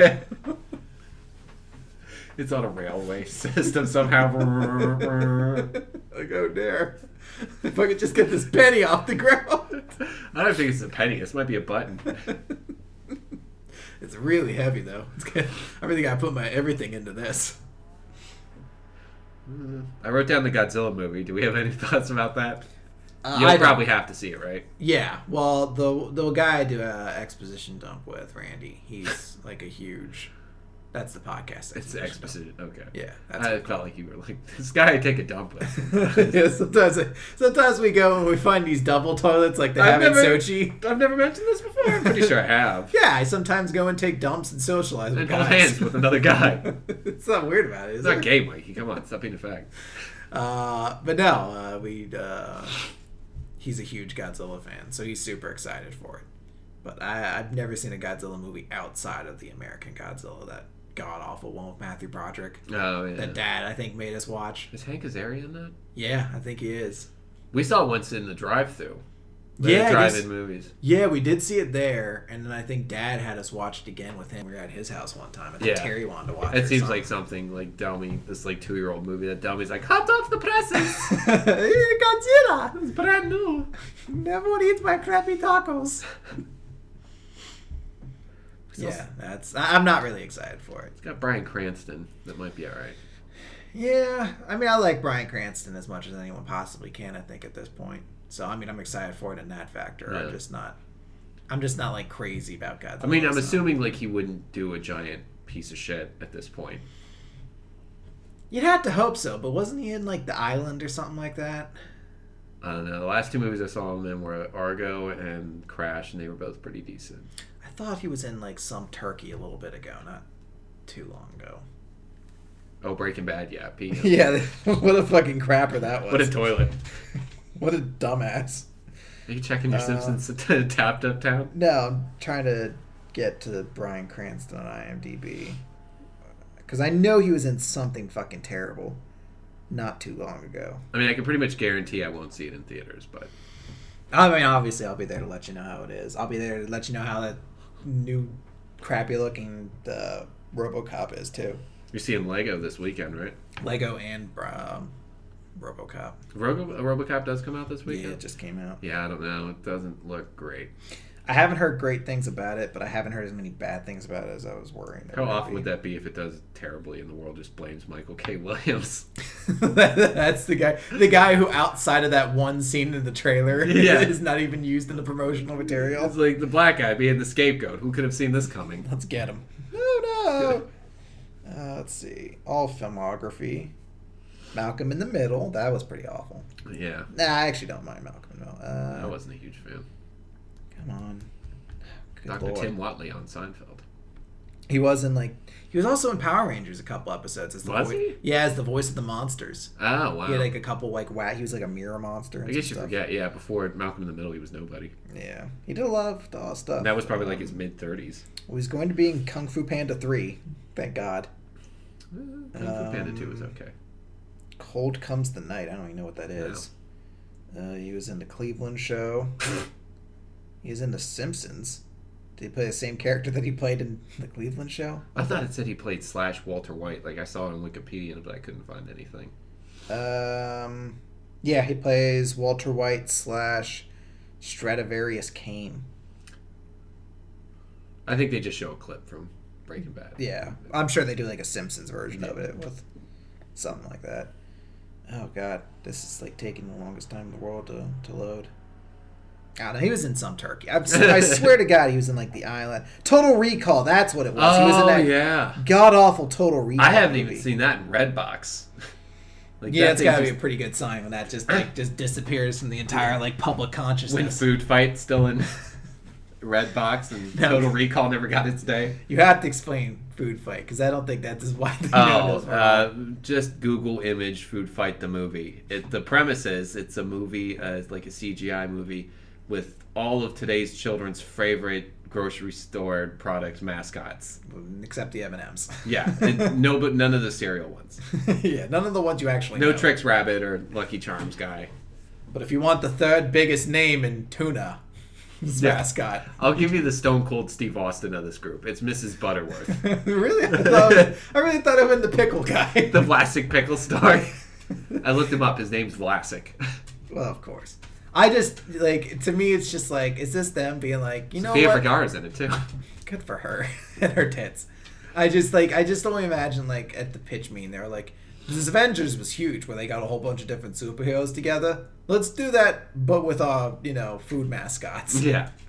It's on a railway system somehow. Like, oh dear. If I could just get this penny off the ground. I don't think it's a penny. This might be a button. It's really heavy though. It's good. I really gotta put my everything into this. I wrote down the Godzilla movie. Do we have any thoughts about that? Uh, You'll I don't- probably have to see it, right? Yeah. Well, the the guy I do a exposition dump with, Randy, he's like a huge That's the podcast. It's exposition. exposition. Okay. Yeah, that's I what felt like you were like, this guy take a dump with. yeah, sometimes, sometimes we go and we find these double toilets like they I've have never- in Sochi. I've never mentioned this before. I'm pretty sure I have. Yeah, I sometimes go and take dumps and socialize with And hold guys. hands with another guy. It's not weird about it, is It's not it? gay, Mikey. Come on, stop being a fact. Uh, but no, uh, we uh, he's a huge Godzilla fan, so he's super excited for it. But I, I've never seen a Godzilla movie outside of the American Godzilla, that god awful one with Matthew Broderick. Oh yeah. That Dad, I think, made us watch. Is Hank Azaria in that? Yeah, I think he is. We saw it once in the drive-through. Yeah, I drive-in guess- movies. Yeah, we did see it there, and then I think Dad had us watch it again with him. We were at his house one time, and Yeah. Terry wanted to watch It or seems something. like something like Delmy, this like two-year-old movie that Delmy's like, hot off the presses. Godzilla! It's brand new. Everyone eats my crappy tacos. So- Yeah, that's. I- I'm not really excited for it. It's got Bryan Cranston. That might be all right. Yeah, I mean, I like Bryan Cranston as much as anyone possibly can, I think, at this point. So, I mean, I'm excited for it in that factor. Yeah. I'm just not. I'm just not like crazy about Godzilla. I mean, I'm so. assuming like he wouldn't do a giant piece of shit at this point. You'd have to hope so, but wasn't he in like The Island or something like that? I don't know. The last two movies I saw him in were Argo and Crash, and they were both pretty decent. I thought he was in like some Turkey a little bit ago, not too long ago. Oh, Breaking Bad, yeah. Pete. Yeah, what a fucking crapper that was. What a toilet. What a dumbass. Are you checking your Uh, Simpsons tapped uptown? No, I'm trying to get to Bryan Cranston on IMDb. Because I know he was in something fucking terrible not too long ago. I mean, I can pretty much guarantee I won't see it in theaters, but I mean, obviously, I'll be there to let you know how it is. I'll be there to let you know how that new crappy looking uh, RoboCop is, too. you're seeing Lego this weekend, right? Lego and um, RoboCop. Robo RoboCop does come out this Yeah, weekend. it just came out. Yeah, I don't know. It doesn't look great. I haven't heard great things about it, but I haven't heard as many bad things about it as I was worrying. How awful would that be if it does terribly and the world just blames Michael K. Williams? That's the guy. The guy who, outside of that one scene in the trailer, Yeah. is not even used in the promotional material. It's like the black guy being the scapegoat. Who could have seen this coming? Let's get him. Oh no. Uh, let's see. All filmography. Malcolm in the Middle. That was pretty awful. Yeah, Nah, I actually don't mind Malcolm in the Middle. Uh, I wasn't a huge fan. Come on. Good Doctor Lord. Tim Watley on Seinfeld. He was in like. He was also in Power Rangers a couple episodes. As the Was voi- he? Yeah, as the voice of the monsters. Oh, wow. He had like a couple like whack. He was like a mirror monster. And I guess some you stuff. forget, yeah, before Malcolm in the Middle, he was nobody. Yeah, he did a lot of uh, stuff. And that was probably like Um, his mid-thirties. Well, he's going to be in Kung Fu Panda three. Thank God. Kung Fu Panda two was Um, okay. Cold Comes the Night. I don't even know what that is. Uh, he was in the Cleveland Show. He was in The Simpsons. Did he play the same character that he played in the Cleveland Show? I thought it said he played slash Walter White. Like, I saw it on Wikipedia, but I couldn't find anything. Um, yeah, he plays Walter White slash Stradivarius Kane. I think they just show a clip from Breaking Bad. Yeah, I'm sure they do like a Simpsons version of it with something like that. Oh God, this is like taking the longest time in the world to, to load. I don't know. He was in some Turkey. I, I swear to God, he was in like The Island. Total Recall. That's what it was. he was in Oh, that yeah. god awful Total Recall. I haven't movie. even seen that in Redbox. Like, Yeah, that it's thing got to just- be a pretty good sign when that just like just disappears from the entire like public When consciousness. Food Fight still in Redbox and No. Total Recall never got its day. You have to explain Food Fight because I don't think that is widely Oh, known as well. uh, just Google image Food Fight the movie. It, the premise is it's a movie, uh, it's like a C G I movie with all of today's children's favorite grocery store product mascots. Except the M and M's. Yeah, and no, but none of the cereal ones. Yeah, none of the ones you actually No know. Trix Rabbit or Lucky Charms guy. But if you want the third biggest name in tuna, this Yeah. mascot. I'll give you the Stone Cold Steve Austin of this group. It's Missus Butterworth, Really? I, thought, I really thought it was the pickle guy. the Vlasic pickle star. I looked him up. His name's Vlasic. Well, of course. I just, like, to me, it's just like, is this them being like, you know Sofia what? Vergara's in it too. Good for her and her tits. I just, like, I just don't imagine, like, at the pitch meeting, they were like, this Avengers was huge, where they got a whole bunch of different superheroes together. Let's do that, but with, uh, you know, food mascots. Yeah.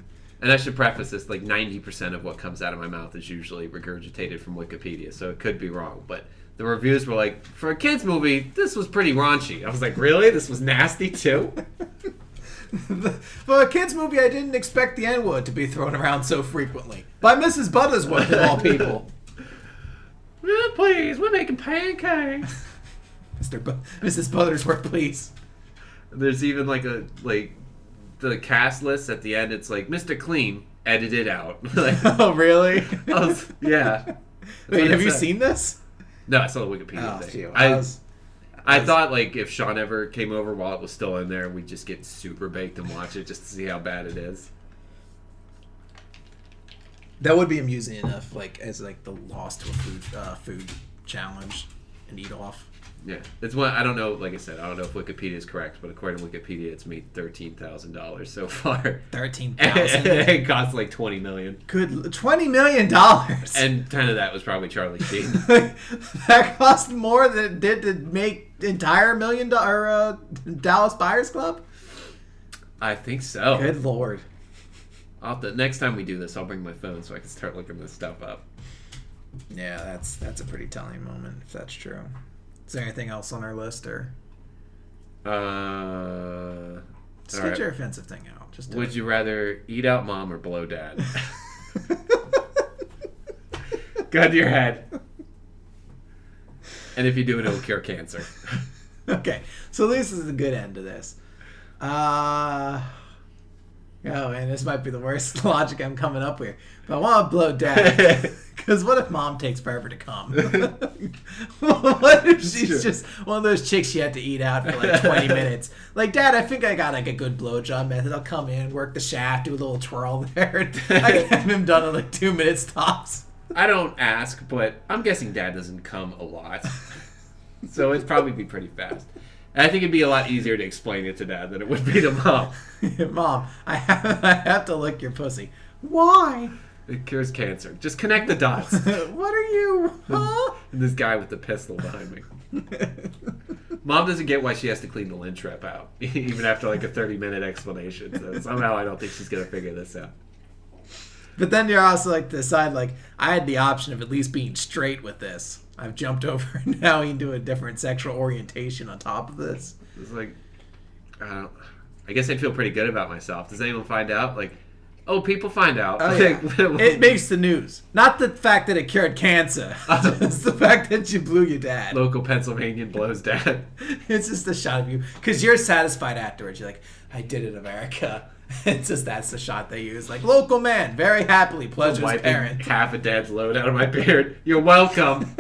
And I should preface this, like ninety percent of what comes out of my mouth is usually regurgitated from Wikipedia, so it could be wrong. But the reviews were like, for a kid's movie, this was pretty raunchy. I was like, really? This was nasty too? For a kid's movie, I didn't expect the N-word to be thrown around so frequently. By Missus Buttersworth, of all people. Yeah, please, we're making pancakes. Mister Bu- Missus Buttersworth, please. There's even like a, like, the cast list at the end, it's like, Mister Clean, edited out. Like, Oh, really? I was, yeah. That's Wait, what have it you said. seen this? No, I saw the Wikipedia Oh, thing. phew. I, I was- I was- thought, like, if Sean ever came over while it was still in there, we'd just get super baked and watch it just to see how bad it is. That would be amusing enough, like, as, like, the loss to a food, uh, food challenge and eat off. Yeah. It's one, I don't know, like I said, I don't know if Wikipedia is correct, but according to Wikipedia, it's made thirteen thousand dollars so far. thirteen And thousand it cost like twenty million dollars. Good. twenty million dollars! And ten of that was probably Charlie Sheen. That cost more than it did to make the entire million dollar uh, Dallas Buyers Club? I think so. Good lord. I'll have to, next time we do this, I'll bring my phone so I can start looking this stuff up. Yeah, that's that's a pretty telling moment, if that's true. Is there anything else on our list, or Uh, just all get right. your offensive thing out? Just do Would it. you rather eat out mom or blow dad? Gun to your head. And if you do it, it'll cure cancer. Okay, so this is the good end to this. Uh, oh man, this might be the worst logic I'm coming up with. But I want to blow dad. Because what if mom takes forever to come? What if she's Sure. just one of those chicks you had to eat out for like twenty minutes? Like, Dad, I think I got like a good blowjob method. I'll come in, work the shaft, do a little twirl there. And I can have him done in like two minutes tops. I don't ask, but I'm guessing dad doesn't come a lot. So it'd probably be pretty fast. And I think it'd be a lot easier to explain it to dad than it would be to mom. Mom, I have, I have to lick your pussy. Why? It cures cancer. Just connect the dots. What are you? Huh? And this guy with the pistol behind me. Mom doesn't get why she has to clean the lynch wrap out, even after like a thirty minute explanation. So somehow I don't think she's gonna figure this out. But then you're also like decide like I had the option of at least being straight with this. I've jumped over now into a different sexual orientation on top of this. It's like, I don't. I guess I'd feel pretty good about myself. Does anyone find out? Like, oh, people find out. Oh, yeah. It makes the news. Not the fact that it cured cancer. It's the fact that you blew your dad. Local Pennsylvanian blows dad. It's just a shot of you. Because you're satisfied afterwards. You're like, I did it, America. It's just that's the shot they use. Like, local man, very happily, pleasures Wiping parent. half a dad's load out of my beard. You're welcome.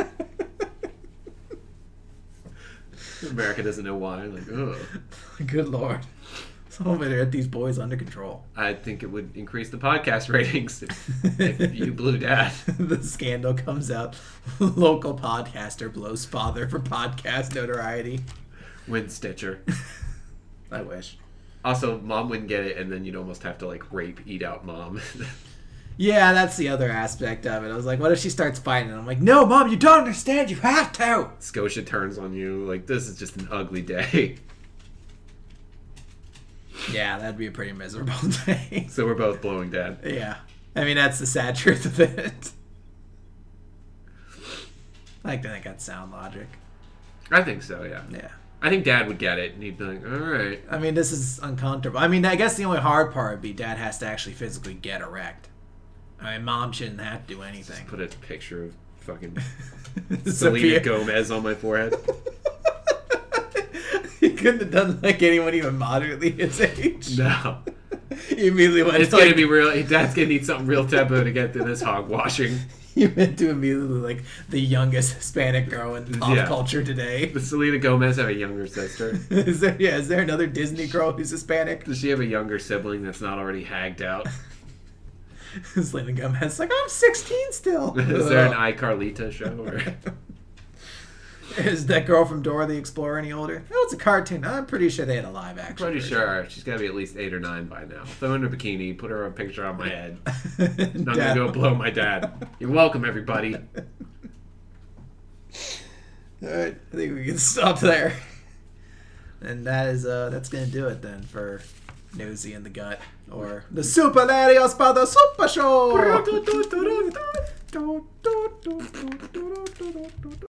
America doesn't know why. Like, ugh. Good lord. Some of it are these boys under control. I think it would increase the podcast ratings if, if you blew dad. The scandal comes out. Local podcaster blows father for podcast notoriety. Win Stitcher. I wish. Also, mom wouldn't get it, and then you'd almost have to like rape, eat out mom. Yeah, that's the other aspect of it. I was like, what if she starts fighting? And I'm like, no, Mom, you don't understand. You have to. Scotia turns on you. Like, this is just an ugly day. Yeah, that'd be a pretty miserable day. So we're both blowing dad. Yeah. I mean, that's the sad truth of it. I like to think that's sound logic. I think so, yeah. Yeah. I think dad would get it, and he'd be like, all right. I mean, this is uncomfortable. I mean, I guess the only hard part would be Dad has to actually physically get erect. I mean, Mom shouldn't have to do anything. Put a picture of fucking Sophia. Selena Gomez on my forehead. You couldn't have done like anyone even moderately his age. No. You immediately went It's to, gonna like, be real. Dad's gonna need something real taboo to get through this hog washing. you went to immediately like the youngest Hispanic girl in pop Yeah. culture today. Does Selena Gomez have a younger sister? Is there yeah, is there another Disney girl who's Hispanic? Does she have a younger sibling that's not already hagged out? Selena Gomez like I'm sixteen still. Is there an iCarlita show? Or... Is that girl from Dora the Explorer any older? Oh, it's a cartoon. I'm pretty sure they had a live action. Pretty version. sure she's got to be at least eight or nine by now. Throw her in a bikini, put her a picture on my head. I'm I'm gonna go blow my dad. You're welcome, everybody. Alright, I think we can stop there. And that is uh that's gonna do it then for nosy in the gut, or the Superlarios by the Super Show.